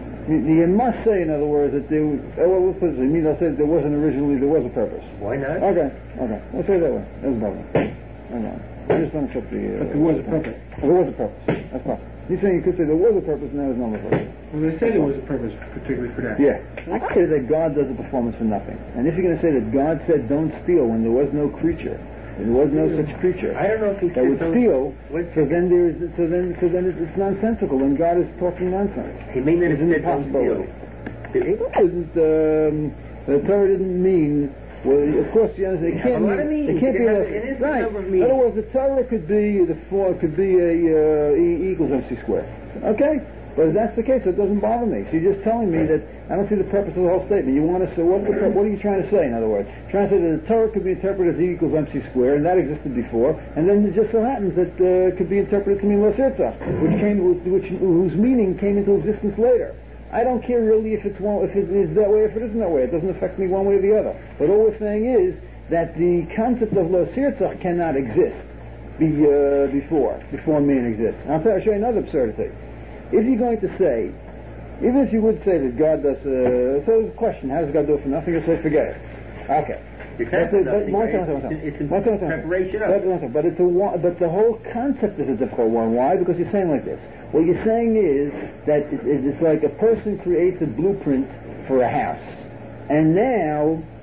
A: you must say, in other words, that there, oh, well, we'll put it, it means I'll say that there wasn't originally, there was a purpose.
D: Why not?
A: Okay, okay. We'll say it that way. That's a problem. Hang on. I just don't accept the... Uh,
B: but there was a purpose.
A: Oh, there was a purpose. That's possible. He's saying you could say there was a purpose and there was no purpose.
B: Well, they say there was a purpose particularly for that.
A: Yeah. I say that God does a performance for nothing. And if you're going to say that God said don't steal when there was no creature, there was no such creature
D: I don't know if he
A: that would steal, so then there is, so then, so then it's nonsensical and God is talking nonsense.
D: He may not have
A: Isn't
D: said
A: it
D: don't
A: possible?
D: steal.
A: It isn't, um, the Torah didn't mean, well, of course, you understand, it can't mean, it can't be, a, right. In other words, the Torah could be, the four, could be a, uh, E equals M C squared. Okay? But if that's the case, it doesn't bother me. So you're just telling me that I don't see the purpose of the whole statement. You want to say, what, the, what are you trying to say, in other words? Trying to say that the Torah could be interpreted as E equals M C squared, and that existed before, and then it just so happens that uh, it could be interpreted to mean Lo Sirta, which came, which, whose meaning came into existence later. I don't care really if it's one, if it is that way, or if it isn't that way. It doesn't affect me one way or the other. But all we're saying is that the concept of Lo Sirta cannot exist be, uh, before, before man exists. And I'll, tell, I'll show you another absurdity. If you're going to say, even if you would say that God does, uh, so the question, how does God do it for nothing? You'll say, forget it. Okay.
D: But, nothing, right? It's, it's a preparation of
A: But, it's a, but the whole concept is a difficult one. Why? Because you're saying like this. What you're saying is that it's like a person creates a blueprint for a house. And now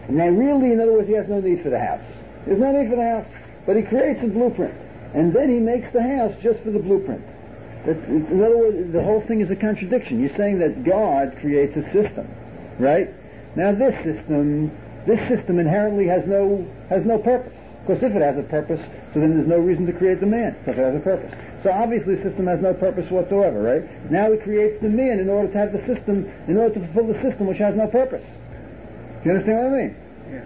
A: Now really, in other words, he has no need for the house. There's no need for the house, but he creates a blueprint. And then he makes the house just for the blueprint. That's, in other words, the whole thing is a contradiction. You're saying that God creates a system, right? Now this system, this system inherently has no has no purpose. Of course, if it has a purpose, so then there's no reason to create the man, if it has a purpose. So obviously the system has no purpose whatsoever, right? Now he creates the man in order to have the system, in order to fulfill the system which has no purpose. Do you understand what I mean?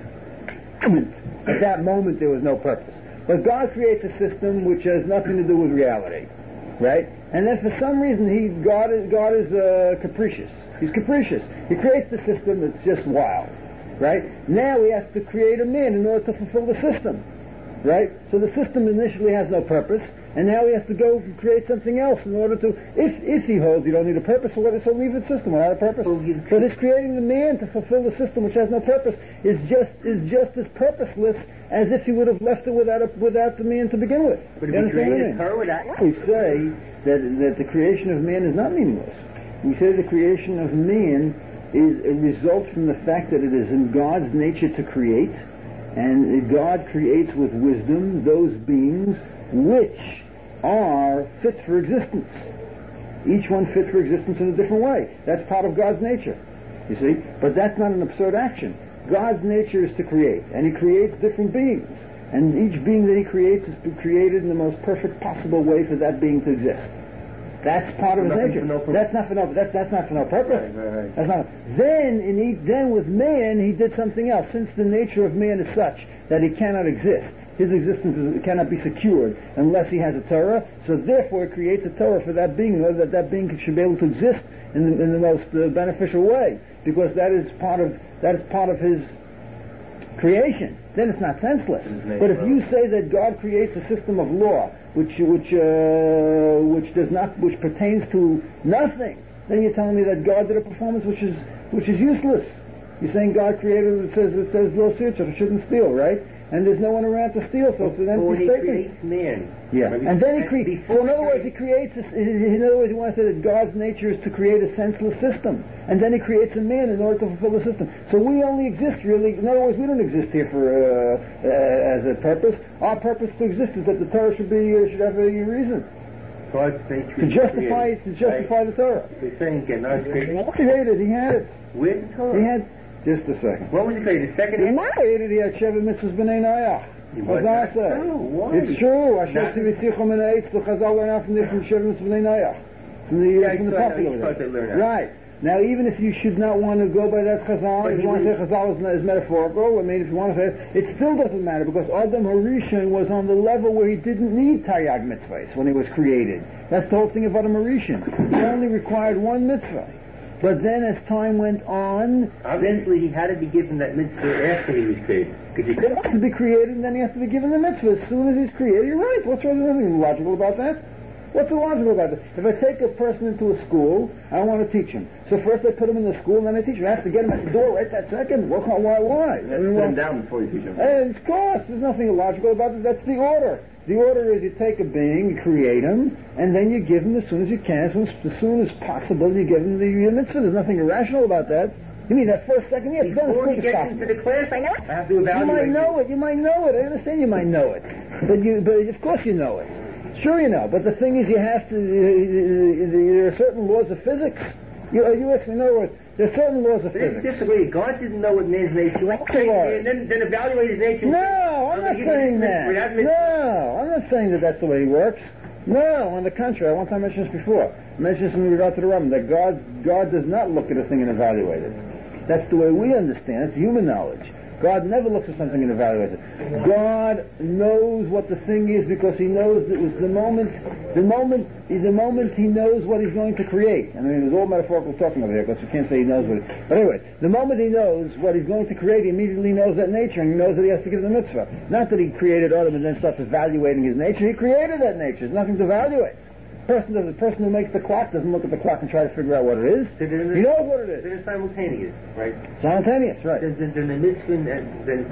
A: Yeah. At that moment there was no purpose. But God creates a system which has nothing to do with reality, right? And then for some reason he God is God is uh, capricious. He's capricious. He creates the system that's just wild, right? Now he has to create a man in order to fulfill the system, right? So the system initially has no purpose, and now he has to go and create something else in order to. If if he holds you don't need a purpose, so let us so leave the system without a purpose. But his creating the man to fulfill the system which has no purpose is just is just as purposeless as if he would have left it without a, without the man to begin with.
D: But
A: you
D: if he created
A: understand
D: her
A: what I
D: without...
A: mean? We say that that the creation of man is not meaningless. We say the creation of man is a result from the fact that it is in God's nature to create, and God creates with wisdom those beings which are fit for existence. Each one fit for existence in a different way. That's part of God's nature, you see. But that's not an absurd action. God's nature is to create, and he creates different beings. And each being that he creates is created in the most perfect possible way for that being to exist. That's part of his nature.
D: No
A: that's not for no. That's that's not for no purpose.
D: Right, right, right.
A: That's not. Then in each, then with man, he did something else. Since the nature of man is such that he cannot exist, his existence is, cannot be secured unless he has a Torah. So therefore, he creates a Torah for that being, in order that that being should be able to exist in the, in the most uh, beneficial way, because that is part of that is part of his creation. Then it's not senseless. But if you say that God creates a system of law which which uh, which does not which pertains to nothing, then you're telling me that God did a performance which is which is useless. You're saying God created it says it says lo sircha, shouldn't steal, right? And there's no one around to steal, so it's an
D: Before
A: empty
D: he
A: statement.
D: creates man.
A: Yeah,
D: Maybe-
A: and then he
D: and
A: creates.
D: before
A: So in other
D: he
A: words, he creates. A, in other words, he wants to say that God's nature is to create a senseless system, and then he creates a man in order to fulfill the system. So we only exist really. In other words, we don't exist here for uh, uh, as a purpose. Our purpose to exist is that the Torah should be uh, should have a reason
D: God's nature
A: to
D: is
A: justify
D: created,
A: to justify
D: right?
A: the Torah.
D: He's saying again, not created.
A: He created. He had it.
D: With the Torah.
A: He had. Just a second.
D: What was he created? The second?
A: He created. He had Sheva mitzvahs b'nei Noach.
D: What
A: Chazal said. It's true. Hashem tivitzicha min ha'etz, the Chazal learned out from the from Sheva mitzvahs b'nei Noach. From the
D: Yeah,
A: from the
D: I know,
A: Pasuk
D: you're
A: over
D: supposed to
A: there.
D: learn that.
A: Right. Now, even if you should not want to go by that Chazal,
D: But
A: if
D: he
A: you want to
D: was-
A: say Chazal is, is metaphorical, I mean, if you want to say it, it still doesn't matter, because Adam Harishon was on the level where he didn't need Taryag mitzvahs when he was created. That's the whole thing of Adam Harishon. He only required one mitzvah. But then as time went on,
D: Obviously, he had to be given that mitzvah after he was created. Because he
A: then he
D: couldn't.
A: has to be created, and then he has to be given the mitzvah as soon as he's created. You're right. What's wrong? There's nothing logical about that. What's illogical about that? If I take a person into a school, I want to teach him. So first I put him in the school, and then I teach him. I have to get him at the door right that second. Well, why? Why? I mean,
D: Put
A: well,
D: him down before you teach him.
A: and of course, there's nothing illogical about it. That's the order. The order is you take a being, you create him, and then you give him as soon as you can, as soon as, as, soon as possible, you give him the mitzvah. There's nothing irrational about that. You mean that first second? Yeah, it's done as
D: Before
A: quick
D: he
A: as
D: gets
A: possible.
D: into the class, I know. I have to
A: You
D: evaluate.
A: might know it. You might know it. I understand you might know it, but you, but of course you know it. Sure, you know. But the thing is, you have to. Uh, there are certain laws of physics. You, uh, you actually know it. There are certain laws of
D: But if
A: physics.
D: you disagree, God didn't know what man's nature was. And then, then evaluate his nature.
A: No, I'm not saying that. No, I'm not saying that that's the way he works. No, on the contrary. I one time mentioned this before. I mentioned this in regard to the Rambam, that God, God does not look at a thing and evaluate it. That's the way we understand it. It's human knowledge. God never looks at something and evaluates it. God knows what the thing is because He knows that it was the moment, the moment, the moment He knows what He's going to create. I mean, it's all metaphorical talking over here because you can't say He knows what. It, but anyway, the moment He knows what He's going to create, He immediately knows that nature, and He knows that He has to give the mitzvah. Not that He created Adam and then starts evaluating His nature. He created that nature. There's nothing to evaluate. Person, the person who makes the clock doesn't look at the clock and try to figure out what it is. He knows what it is.
D: They're simultaneous, right?
A: Simultaneous, right.
D: Then, then, then the mitzvah and then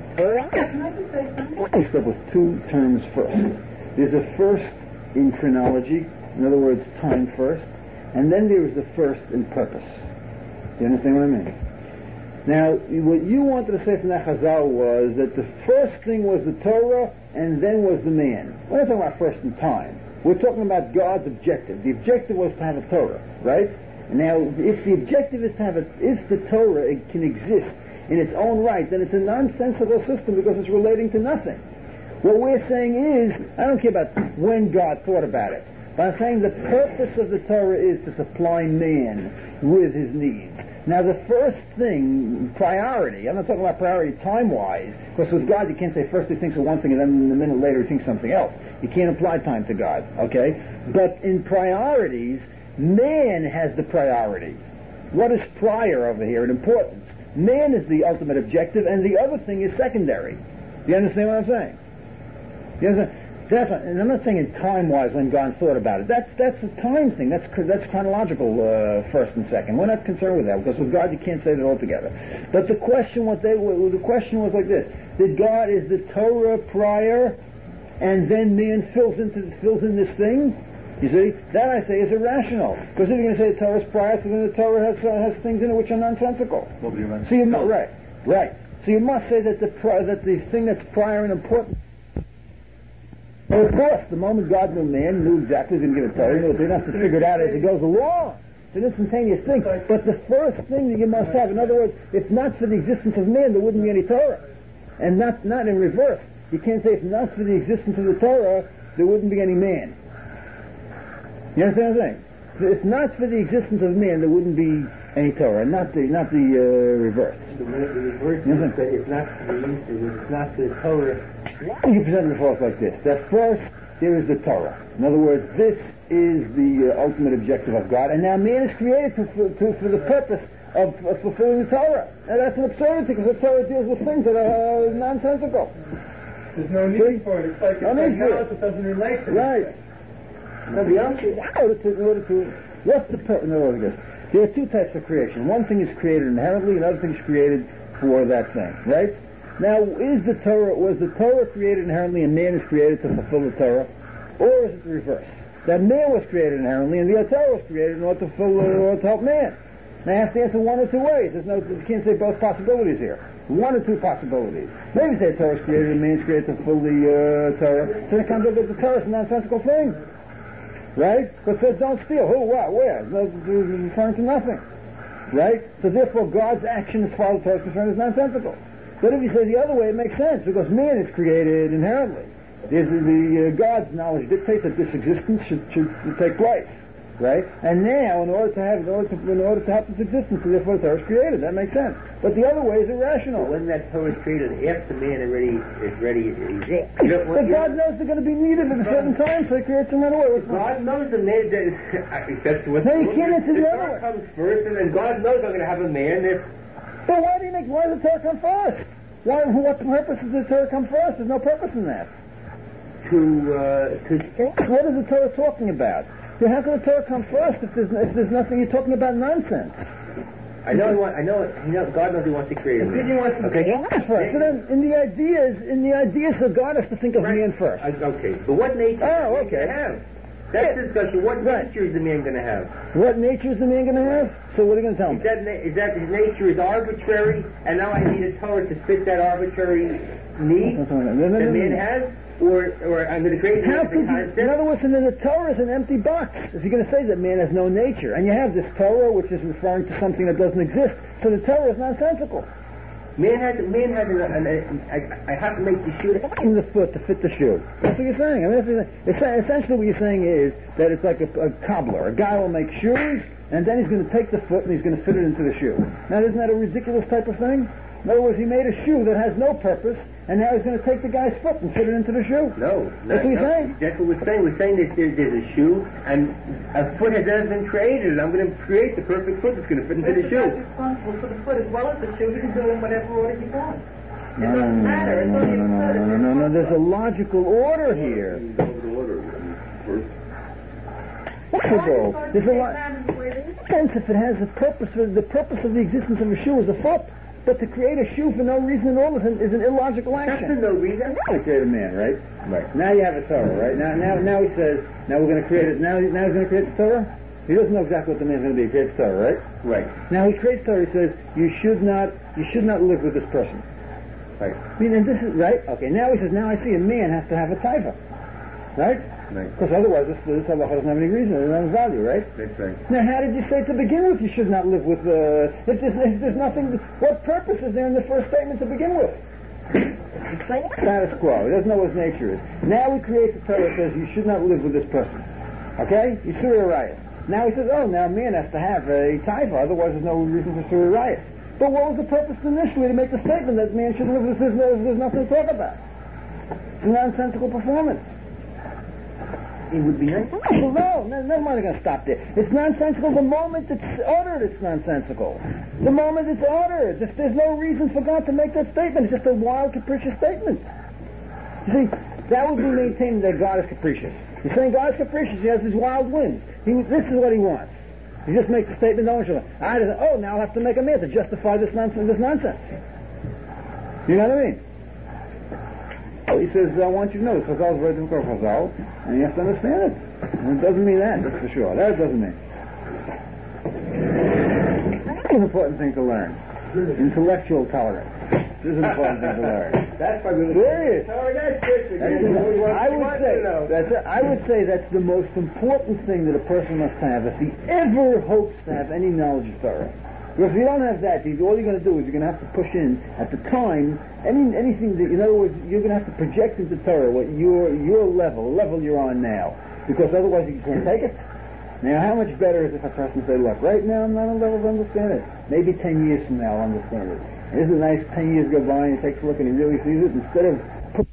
A: Let's start with two terms first. There's a first in chronology, in other words, time first, and then there is the first in purpose. Do you understand what I mean? Now, what you wanted to say from that Chazal was that the first thing was the Torah, and then was the man. We're not talking about first in time. We're talking about God's objective. The objective was to have a Torah, right? Now, if the objective is to have a, if the Torah it can exist in its own right, then it's a nonsensical system because it's relating to nothing. What we're saying is, I don't care about when God thought about it, but I'm saying the purpose of the Torah is to supply man with his needs. Now the first thing, priority, I'm not talking about priority time-wise, because with God you can't say first he thinks of one thing and then a minute later he thinks something else. You can't apply time to God, okay? But in priorities, man has the priority. What is prior over here in importance? Man is the ultimate objective, and the other thing is secondary. Do you understand what I'm saying? You understand? That's not, and I'm not saying in time-wise when God thought about it. That's that's a time thing. That's that's chronological uh, first and second. We're not concerned with that because with God you can't say that altogether. But the question, what they the question was like this: Did God is the Torah prior, and then man fills into fills in this thing? You see, that I say is irrational. Because if you're going to say the Torah is prior, so then the Torah has uh, has things in it which are nonsensical. So you must, right, right. So you must say that the that the thing that's prior and important. Well, of course, the moment God knew man, knew exactly he was going to give a Torah, he knew it, they don't have to figure it out as it goes along. It's an instantaneous thing. But the first thing that you must have, in other words, if not for the existence of man, there wouldn't be any Torah. And not not in reverse. You can't say if not for the existence of the Torah, there wouldn't be any man. You understand what I'm saying? If not for the existence of man, there wouldn't be any Torah, not the not the uh, reverse.
D: The, the reverse is that it's not the it's not the Torah.
A: You present the forth like this: that first there is the Torah. In other words, this is the uh, ultimate objective of God, and now man is created to, to, for the purpose of, of fulfilling the Torah. And that's an absurdity because the Torah deals with things that are uh, nonsensical.
B: There's no need for it. It's like
A: no
B: it's
A: need
B: like
A: for
B: now it doesn't relate to
A: right.
B: it.
A: Now the answer is, in order to, in order to, what's the purpose? In other words, there are two types of creation. One thing is created inherently, another thing is created for that thing, right? Now, is the Torah, was the Torah created inherently and man is created to fulfill the Torah? Or is it the reverse? That man was created inherently and the Torah was created in order to fulfill, in order to help man. Now, you have to answer one or two ways. There's no, you can't say both possibilities here. One or two possibilities. Maybe say the Torah is created and man is created to fulfill the uh, Torah. So it comes up that the Torah is a nonsensical thing. Right? Because it says don't steal. Who, what, where? It's referring to nothing. Right? So therefore God's action as far as the Torah is concerned is nonsensical. But if you say the other way, it makes sense, because man is created inherently. There's the, the uh, God's knowledge dictates that this existence should, should, should take place, right? And now, in order to have, in order to, in order to have this existence, therefore the Torah is created. That makes sense. But the other way is irrational.
D: But when that Torah is created, after man already is ready, is there.
A: But God knows they're going to be needed at a certain time, so He creates them right away.
D: God knows the man that except what
A: no, you can't answer the other way.
D: comes first, and then God knows I'm going to have a man. If
A: But why do you make? Why does the Torah come first? Why? What purpose does the Torah come first? There's no purpose in that.
D: To uh, to
A: what is the Torah talking about? So how can the Torah come first if there's if there's nothing? You're talking about nonsense.
D: I know. He want, I know. You know. God knows He wants to create a man.
B: He wants to
D: okay.
A: First. So then, in the ideas, in the ideas, so God has to think of
D: right.
A: man first.
D: I, okay. But what nature
A: Oh,
D: is the
A: okay.
D: man going to have? That's
A: Yeah.
D: discussion. What
A: Right.
D: nature is the man going to have?
A: What nature is the man going to have? So what are you going to tell
D: Is
A: me?
D: that, na- is that his nature is arbitrary, and now I need a Torah to fit that arbitrary need
A: No, no, no, no,
D: that
A: no,
D: man
A: no.
D: has? Or, or I'm going to create
A: How
D: a
A: could you,
D: concept?
A: in other words, and then the Torah is an empty box. If you're going to say that man has no nature, and you have this Torah which is referring to something that doesn't exist, so the Torah is nonsensical.
D: Man has, man has an, an, an, I, I have to make the shoe.
A: In the foot to fit the shoe. That's what you're saying. I mean, it's, it's, essentially what you're saying is that it's like a, a cobbler. A guy will make shoes, and then he's going to take the foot and he's going to fit it into the shoe. Now, isn't that a ridiculous type of thing? In other words, he made a shoe that has no purpose, and now he's going to take the guy's foot and fit it into the shoe.
D: No,
A: That's what you're
D: no,
A: saying.
D: That's what we're saying. We're saying that there's, there's a shoe, and a foot has never been created, and I'm going to create the perfect foot that's going to fit into the
E: If
D: shoe.
E: God's responsible for the foot as well as the shoe, he can do it in whatever order he wants. It
A: No, no,
E: doesn't
A: no,
E: matter. It's
A: no,
E: only
A: no, no, no, no, no, no, no. There's a logical order here. Possible. There's a lot. Sense if it has a purpose, the purpose of the existence of a shoe is a foot. But to create a shoe for no reason at all is an, is an illogical
D: That's for
A: action.
D: no reason.
A: To create a man, right? Right. Now you have a Torah, right? Now, now, now he says, now we're going to create it. Now, now he's going to create the Torah. He doesn't know exactly what the man's going to be. He creates Torah, right?
D: Right.
A: Now he creates Torah. He says you should not, you should not live with this person.
D: Right.
A: I mean, and this is right. Okay. Now he says, now I see a man has to have a taiva, right?
D: Right.
A: Because otherwise, this, this halacha doesn't have any reason. It doesn't have value, right?
D: That's right.
A: Now, how did you say to begin with you should not live with? Uh, if, there's, if there's nothing, what purpose is there in the first statement to begin with? Status quo. He doesn't know what his nature is. Now we create the Torah that says you should not live with this person. Okay? You Surah Riot. Now he says, oh, now a man has to have a taiva, otherwise there's no reason for Surah Riot. But what was the purpose initially to make the statement that man shouldn't live with this? There's, there's nothing to talk about. It's a nonsensical performance.
D: It would be nice.
A: Well, no, no, never mind, I'm going to stop there. It's nonsensical the moment it's uttered, it's nonsensical. The moment it's uttered, there's, there's no reason for God to make that statement. It's just a wild, capricious statement. You see, that would be maintaining that God is capricious. You're saying God is capricious, he has these wild whims. He, this is what he wants. He just makes the statement, no one should. I just, oh, now I'll have to make a man to justify this nonsense. This nonsense. You know what I mean? He says, I want you to know, Chazal is very difficult for Chazal, and you have to understand it. And it doesn't mean that, that's for sure. That it doesn't mean. That's an important thing to learn. Intellectual tolerance. This is an important thing to learn.
D: That's why we're
A: Serious.
D: Oh, that's good.
A: I would say that's a, I would say that's the most important thing that a person must have if he ever hopes to have any knowledge of Torah. Because if you don't have that, all you're going to do is you're going to have to push in at the time any anything that, in other words, you're going to have to project into Torah what your your level, the level you're on now, because otherwise you can't take it. Now, how much better is if a person say, look, right now I'm not on a level to understand it. Maybe ten years from now I'll understand it. And isn't it nice? Ten years go by and he takes a look and he really sees it instead of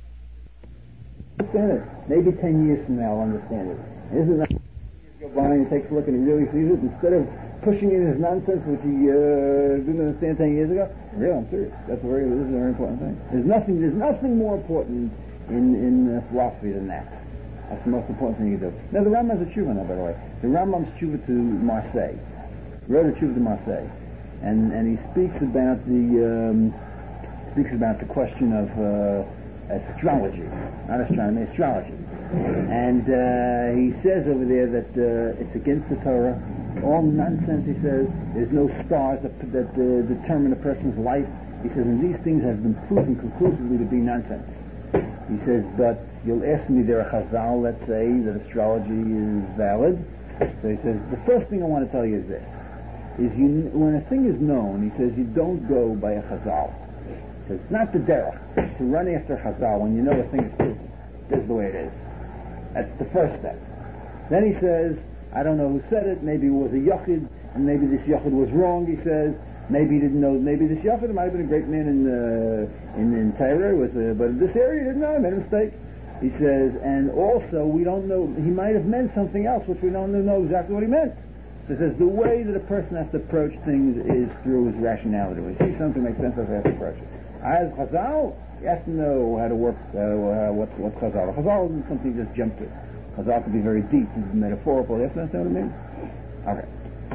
A: understand it. Maybe ten years from now I'll understand it. And isn't it nice? Ten years go by and he takes a look and he really sees it instead of pushing in his nonsense, which he uh, didn't understand ten years ago. Really, I'm serious. That's a very, this is a very important thing. There's nothing, there's nothing more important in in uh, philosophy than that. That's the most important thing you do. Now, the Rambam's a tshuva now, by the way. The Rambam's tshuva to Marseille. He wrote a tshuva to Marseille, and and he speaks about the um, speaks about the question of uh, astrology, not astronomy, astrology. And uh, he says over there that uh, it's against the Torah. All nonsense, he says. There's no stars that, that uh, determine a person's life. He says, and these things have been proven conclusively to be nonsense. He says, but you'll ask me, there are Chazal that say that astrology is valid. So he says, the first thing I want to tell you is this. Is you, when a thing is known, he says, you don't go by a Chazal. He says, it's not the derech to run after Chazal when you know a thing is proven. This is the way it is. That's the first step. Then he says, I don't know who said it, maybe it was a Yachid, and maybe this Yachid was wrong, he says. Maybe he didn't know, maybe this Yachid might have been a great man in uh, in, in Tyre, was a, but in this area he didn't know, he made a mistake. He says, and also we don't know, he might have meant something else, which we don't know exactly what he meant. So he says, the way that a person has to approach things is through his rationality. When he sees something makes sense, that's how he has to approach it. As Chazal, he has to know how to work, uh, what, what's Chazal. Chazal isn't something you just jump to. Chazal can be very deep and metaphorical. You have to understand what I mean? Okay.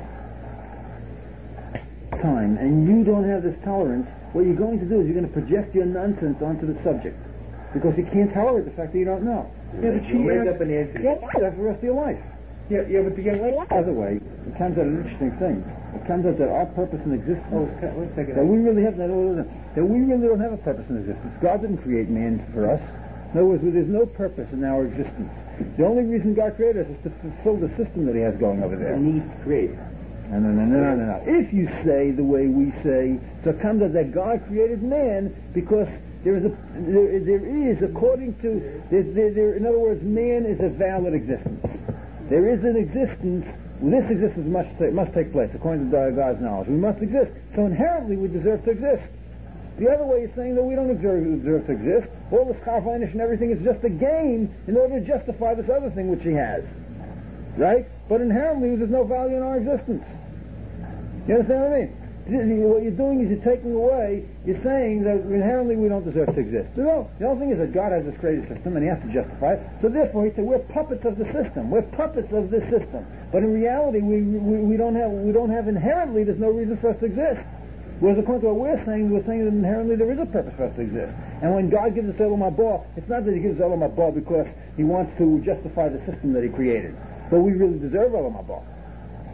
A: Time, and you don't have this tolerance, what you're going to do is you're going to project your nonsense onto the subject. Because you can't tolerate the fact that you don't know.
D: Yeah, but you make up an answer.
A: Yeah, that's the rest of your life.
D: Yeah, yeah, but the young lady.
A: By the way, it comes out an interesting thing. It comes out that our purpose in existence,
D: Oh, one second.
A: that we really have that, that we really don't have a purpose in existence. God didn't create man for us. In other words, there's no purpose in our existence. The only reason God created us is to fulfill the system that He has going over there.
D: The need to create.
A: No, no, no, no, no, no. If you say the way we say, so it comes out that God created man because there is a, there, there is, according to, there, there, there, in other words, man is a valid existence. There is an existence, this existence must take, must take place, according to God's knowledge. We must exist. So inherently we deserve to exist. The other way is saying that we don't deserve, deserve to exist. All this Karfeinish and everything is just a game in order to justify this other thing which he has. Right? But inherently there's no value in our existence. You understand what I mean? What you're doing is you're taking away, you're saying that inherently we don't deserve to exist. No, the only thing is that God has this created system and He has to justify it. So therefore He said we're puppets of the system. We're puppets of this system. But in reality we, we, we don't have we don't have inherently, there's no reason for us to exist. Whereas according to what we're saying, we're saying that inherently there is a purpose for us to exist. And when God gives us Olam Haba, it's not that He gives us Olam Haba because He wants to justify the system that He created. But we really deserve Olam Haba.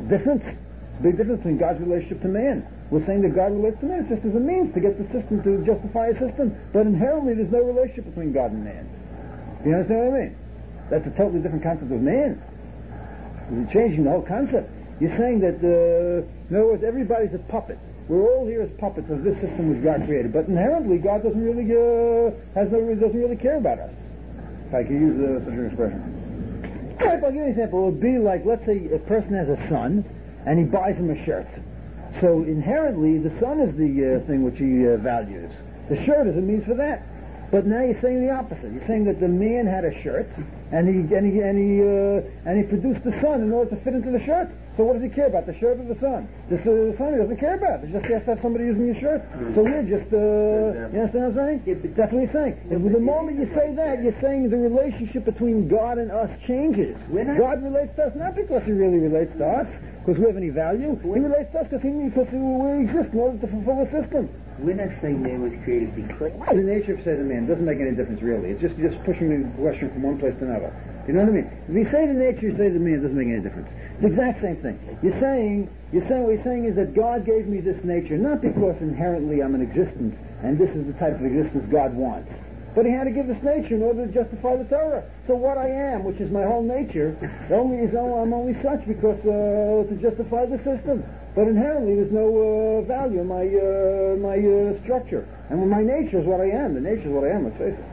A: difference. Big difference between God's relationship to man. We're saying that God relates to man just as a means to get the system to justify a system, but inherently there's no relationship between God and man. Do you understand what I mean? That's a totally different concept of man. You're changing the whole concept. You're saying that, uh, in other words, everybody's a puppet. We're all here as puppets of this system which God created, but inherently God doesn't really uh, has no doesn't really care about us. If I can use uh, such an expression. All right, I'll give you an example. It would be like, let's say a person has a son, and he buys him a shirt. So inherently, the son is the uh, thing which he uh, values. The shirt is a means for that. But now you're saying the opposite. You're saying that the man had a shirt, and he and he and he uh, and he produced the son in order to fit into the shirt. So what does he care about, the shirt or the son? The, uh, the son he doesn't care about. He just has to have somebody using your shirt. Mm-hmm. So we're just, uh, you understand what I'm saying? Yeah, that's what he's saying. And the moment you say that, you're saying the relationship between God and us changes. God relates to us not because he really relates to us, because we have any value. He relates to us because, he, because we exist in order to fulfill the system.
D: We're not saying man was created because...
A: The nature of said a man doesn't make any difference really. It's just just pushing the question from one place to another. You know what I mean? If you say the nature, you say the man, it doesn't make any difference. It's the exact same thing. You're saying, you're saying, what you're saying is that God gave me this nature, not because inherently I'm an existence, and this is the type of existence God wants. But he had to give this nature in order to justify the Torah. So what I am, which is my whole nature, only is I'm only such because uh, to justify the system. But inherently, there's no uh, value in my uh, my uh, structure, and when my nature is what I am. The nature is what I am. Let's face it.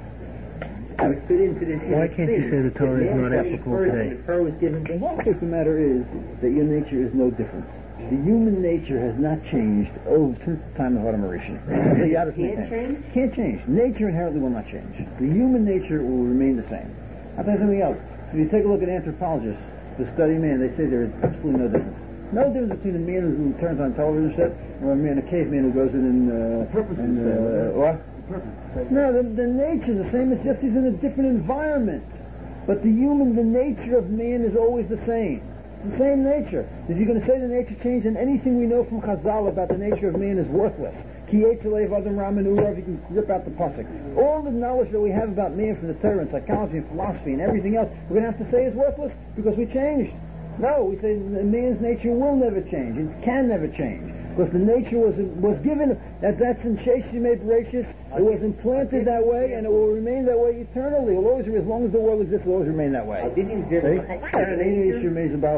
F: Why can't you say the Torah is not applicable today?
D: The Torah was given.
A: The fact of the matter is that your nature is no different. The human nature has not changed oh, since the time of Adam Rishon.
D: Can't change?
A: Can't change. Nature inherently will not change. The human nature will remain the same. I'll tell you something else. If you take a look at anthropologists who study man, they say there is absolutely no difference. No difference between a man who turns on a television set or a man, a caveman who goes in and... Uh,
B: purpose
A: and,
B: is
A: uh, what?
B: Purpose.
A: No, the, the nature is the same. It's just he's in a different environment. But the human, the nature of man is always the same. The same nature. If you're going to say the nature changed, then anything we know from Chazal about the nature of man is worthless. Ki Eitzelei Adam Raman Urav, you can rip out the pasuk. All the knowledge that we have about man from the Torah and psychology and philosophy and everything else, we're going to have to say is worthless because we changed. No, we say the man's nature will never change. It can never change. Because the nature was was given, that that's in Sheshimei Bereshis, it was implanted that way, and it will remain that way eternally. It will always, as long as the world exists, it will always remain that way.
D: I didn't give
A: an example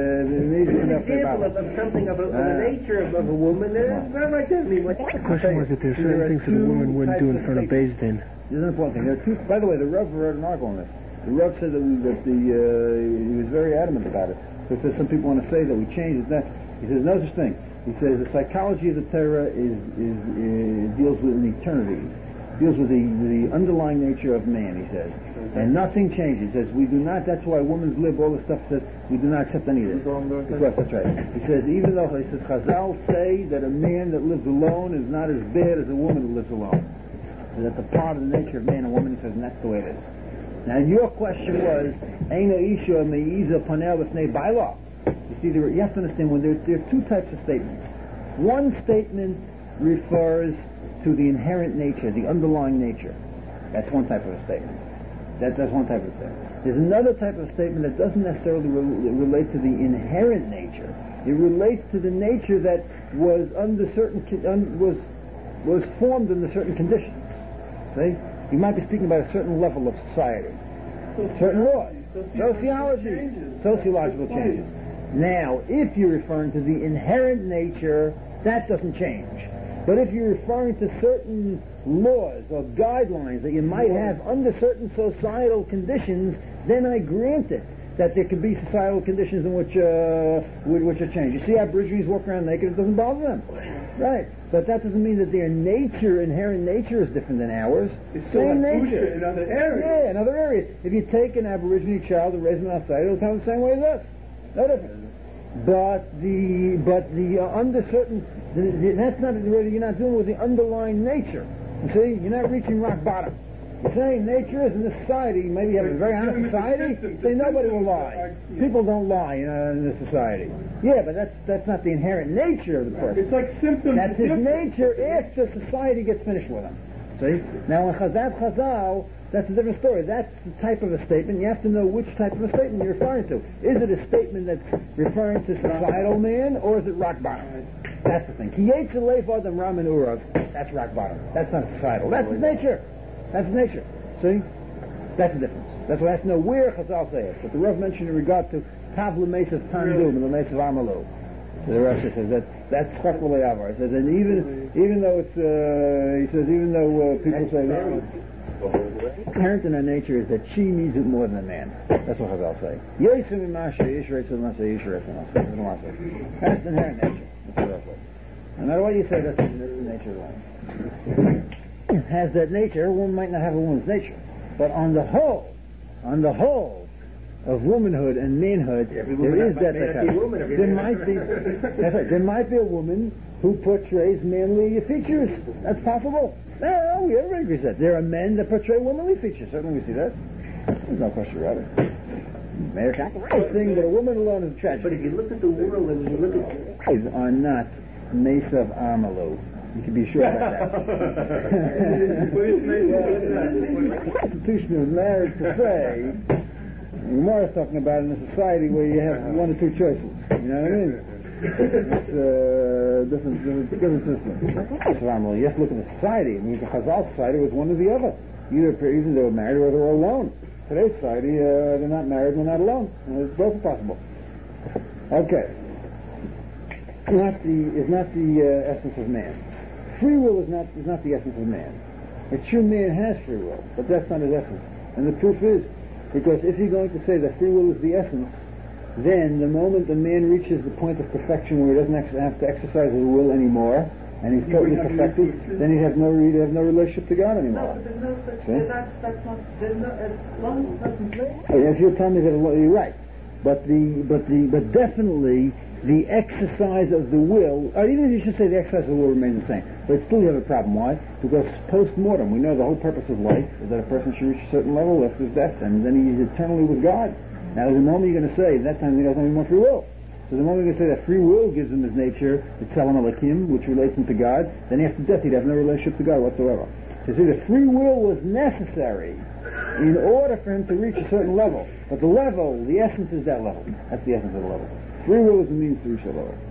D: of, of something of, a, of the nature of, of a woman. Uh, not like this.
F: The question was that there's certain things that a woman wouldn't do in front of Beis Din.
A: There's an important thing. There are two, by the way, the Rav wrote an article on this. The Rav said that, we, that the, uh, he was very adamant about it. So if some people want to say that we changed it, that he says no such thing. He says the psychology of the Torah is, is, is deals with an eternity, deals with the, the underlying nature of man. He says, and nothing changes. He says we do not. That's why women's lib. All the stuff says we do not accept any of this. Yes, that's right. He says even though he says Chazal say that a man that lives alone is not as bad as a woman who lives alone. So that's a part of the nature of man and woman. He says, and that's the way it is. Now your question was, Eina Isha Meiza Panel B'fnei Baila. You see, there, you have to understand when there, there are two types of statements. One statement refers to the inherent nature, the underlying nature. That's one type of a statement. That, that's one type of statement. There's another type of statement that doesn't necessarily re- relate to the inherent nature. It relates to the nature that was under certain un, was was formed under certain conditions. See, you might be speaking about a certain level of society, certain laws, sociology, sociological changes. Now, if you're referring to the inherent nature, that doesn't change. But if you're referring to certain laws or guidelines that you might have under certain societal conditions, then I grant it that there could be societal conditions in which uh, which are changed. You see Aborigines walk around naked, it doesn't bother them. Right. But that doesn't mean that their nature, inherent nature, is different than ours.
B: It's
A: same
B: like
A: nature.
B: in other areas.
A: Yeah, in other areas. If you take an Aborigine child and raise him outside, it'll come the same way as us. No difference. But the but the uh, under certain the, the, that's not really, you're not dealing with the underlying nature. You see, you're not reaching rock bottom. You're saying nature is in this society. Maybe you have a very honest society. Say nobody will lie. People don't lie uh, in this society. Yeah, but that's that's not the inherent nature of the person.
B: It's like symptoms.
A: That's his nature if the society gets finished with him. See? Now in Chazal, Chazal, that's a different story. That's the type of a statement. You have to know which type of a statement you're referring to. Is it a statement that's referring to societal man, or is it rock bottom? That's the thing. Ki yetzer leif adam ramen urav. That's rock bottom. That's not societal. That's his nature. That's his nature. See? That's the difference. That's why I have to know where Chazal say it. But the Rav mentioned in regard to Tav l'meis of Tandum and l'meis of Amalu. So the Rav says that that's chak v'lo yavar. He says, and even even though it's uh, he says even though uh, people say that inherent in our nature is that she needs it more than a man. That's what Chazal say. Yosem imasha yishrei tzilmasa yishrei tzilmasa. That's inherent nature. That's what Chazal say. No matter what you say, that's the nature of life. It has that nature. A woman might not have a woman's nature, but on the whole, on the whole of womanhood and manhood, there is that. There might be. That's right. There might be a woman who portrays manly features. That's possible. No, we everybody agrees that. There are men that portray womanly features. Certainly we see that. There's no question about it. Mayor Shackle thing that a woman alone is tragic.
D: But if you look at the world and you look at...
A: These are not Mesa of Amalu. You can be sure about that. Constitution is married to say, Gemara is talking about in a society where you have one or two choices. You know what I mean? It's a uh, different, different system. You have to look at the society. I mean, the Chazal society was one or the other. Either, either they were married or they were alone. Today's society, uh, they're not married and they're not alone. And it's both possible. Okay. Not the, is not the uh, essence of man. Free will is not is not the essence of man. It's true man has free will, but that's not his essence. And the proof is, because if you're going to say that free will is the essence, then the moment a man reaches the point of perfection where he doesn't ex- have to exercise his will anymore, and he's totally perfected, then he'd have no he'd have no relationship to God anymore.
E: No, but there's no such, that's, that's not, there's no, as long as it doesn't play.
A: If you'll tell me that you're right, but the but the but definitely the exercise of the will, or even if you should say the exercise of the will remains the same, but still you have a problem. Why? Because post-mortem, we know the whole purpose of life is that a person should reach a certain level after his death, and then he's eternally with God. Now, there's a moment you're going to say, at that time he doesn't have any more free will. So the moment you're going to say that free will gives him his nature, the Tzelem Elokim, which relates him to God, then after death he'd have no relationship to God whatsoever. So see, the free will was necessary in order for him to reach a certain level. But the level, the essence is that level. That's the essence of the level. Free will is the means to reach that level.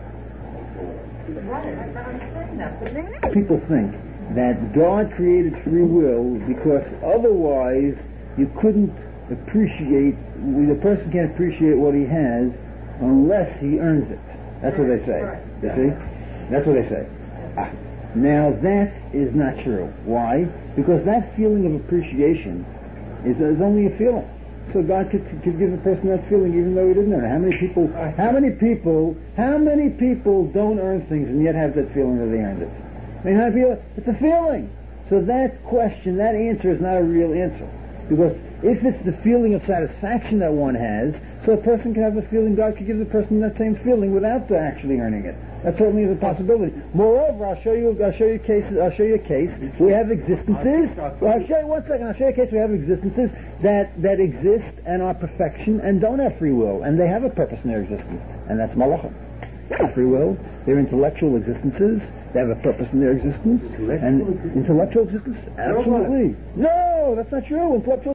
E: Right, I can understand that. But then
A: People think that God created free will because otherwise you couldn't appreciate, the person can't appreciate what he has unless he earns it. That's what they say. You see? That's what they say. Ah. Now that is not true. Why? Because that feeling of appreciation is, is only a feeling. So God could, could give a person that feeling even though he didn't earn it. How many people, how many people, how many people don't earn things and yet have that feeling that they earned it? I mean, how many people, it's a feeling. So that question, that answer is not a real answer. Because if it's the feeling of satisfaction that one has, so a person can have a feeling, God could give the person that same feeling without actually earning it. That certainly is a possibility. Moreover, I'll show you, I'll show you cases, I'll show you a case. We have existences. Well, I'll show you one second. I'll show you a case. We have existences that, that exist and are perfection and don't have free will, and they have a purpose in their existence, and that's malachim. They have free will. They're intellectual existences. They have a purpose in their existence. And intellectual existence? Absolutely. No, that's not true. Intellectual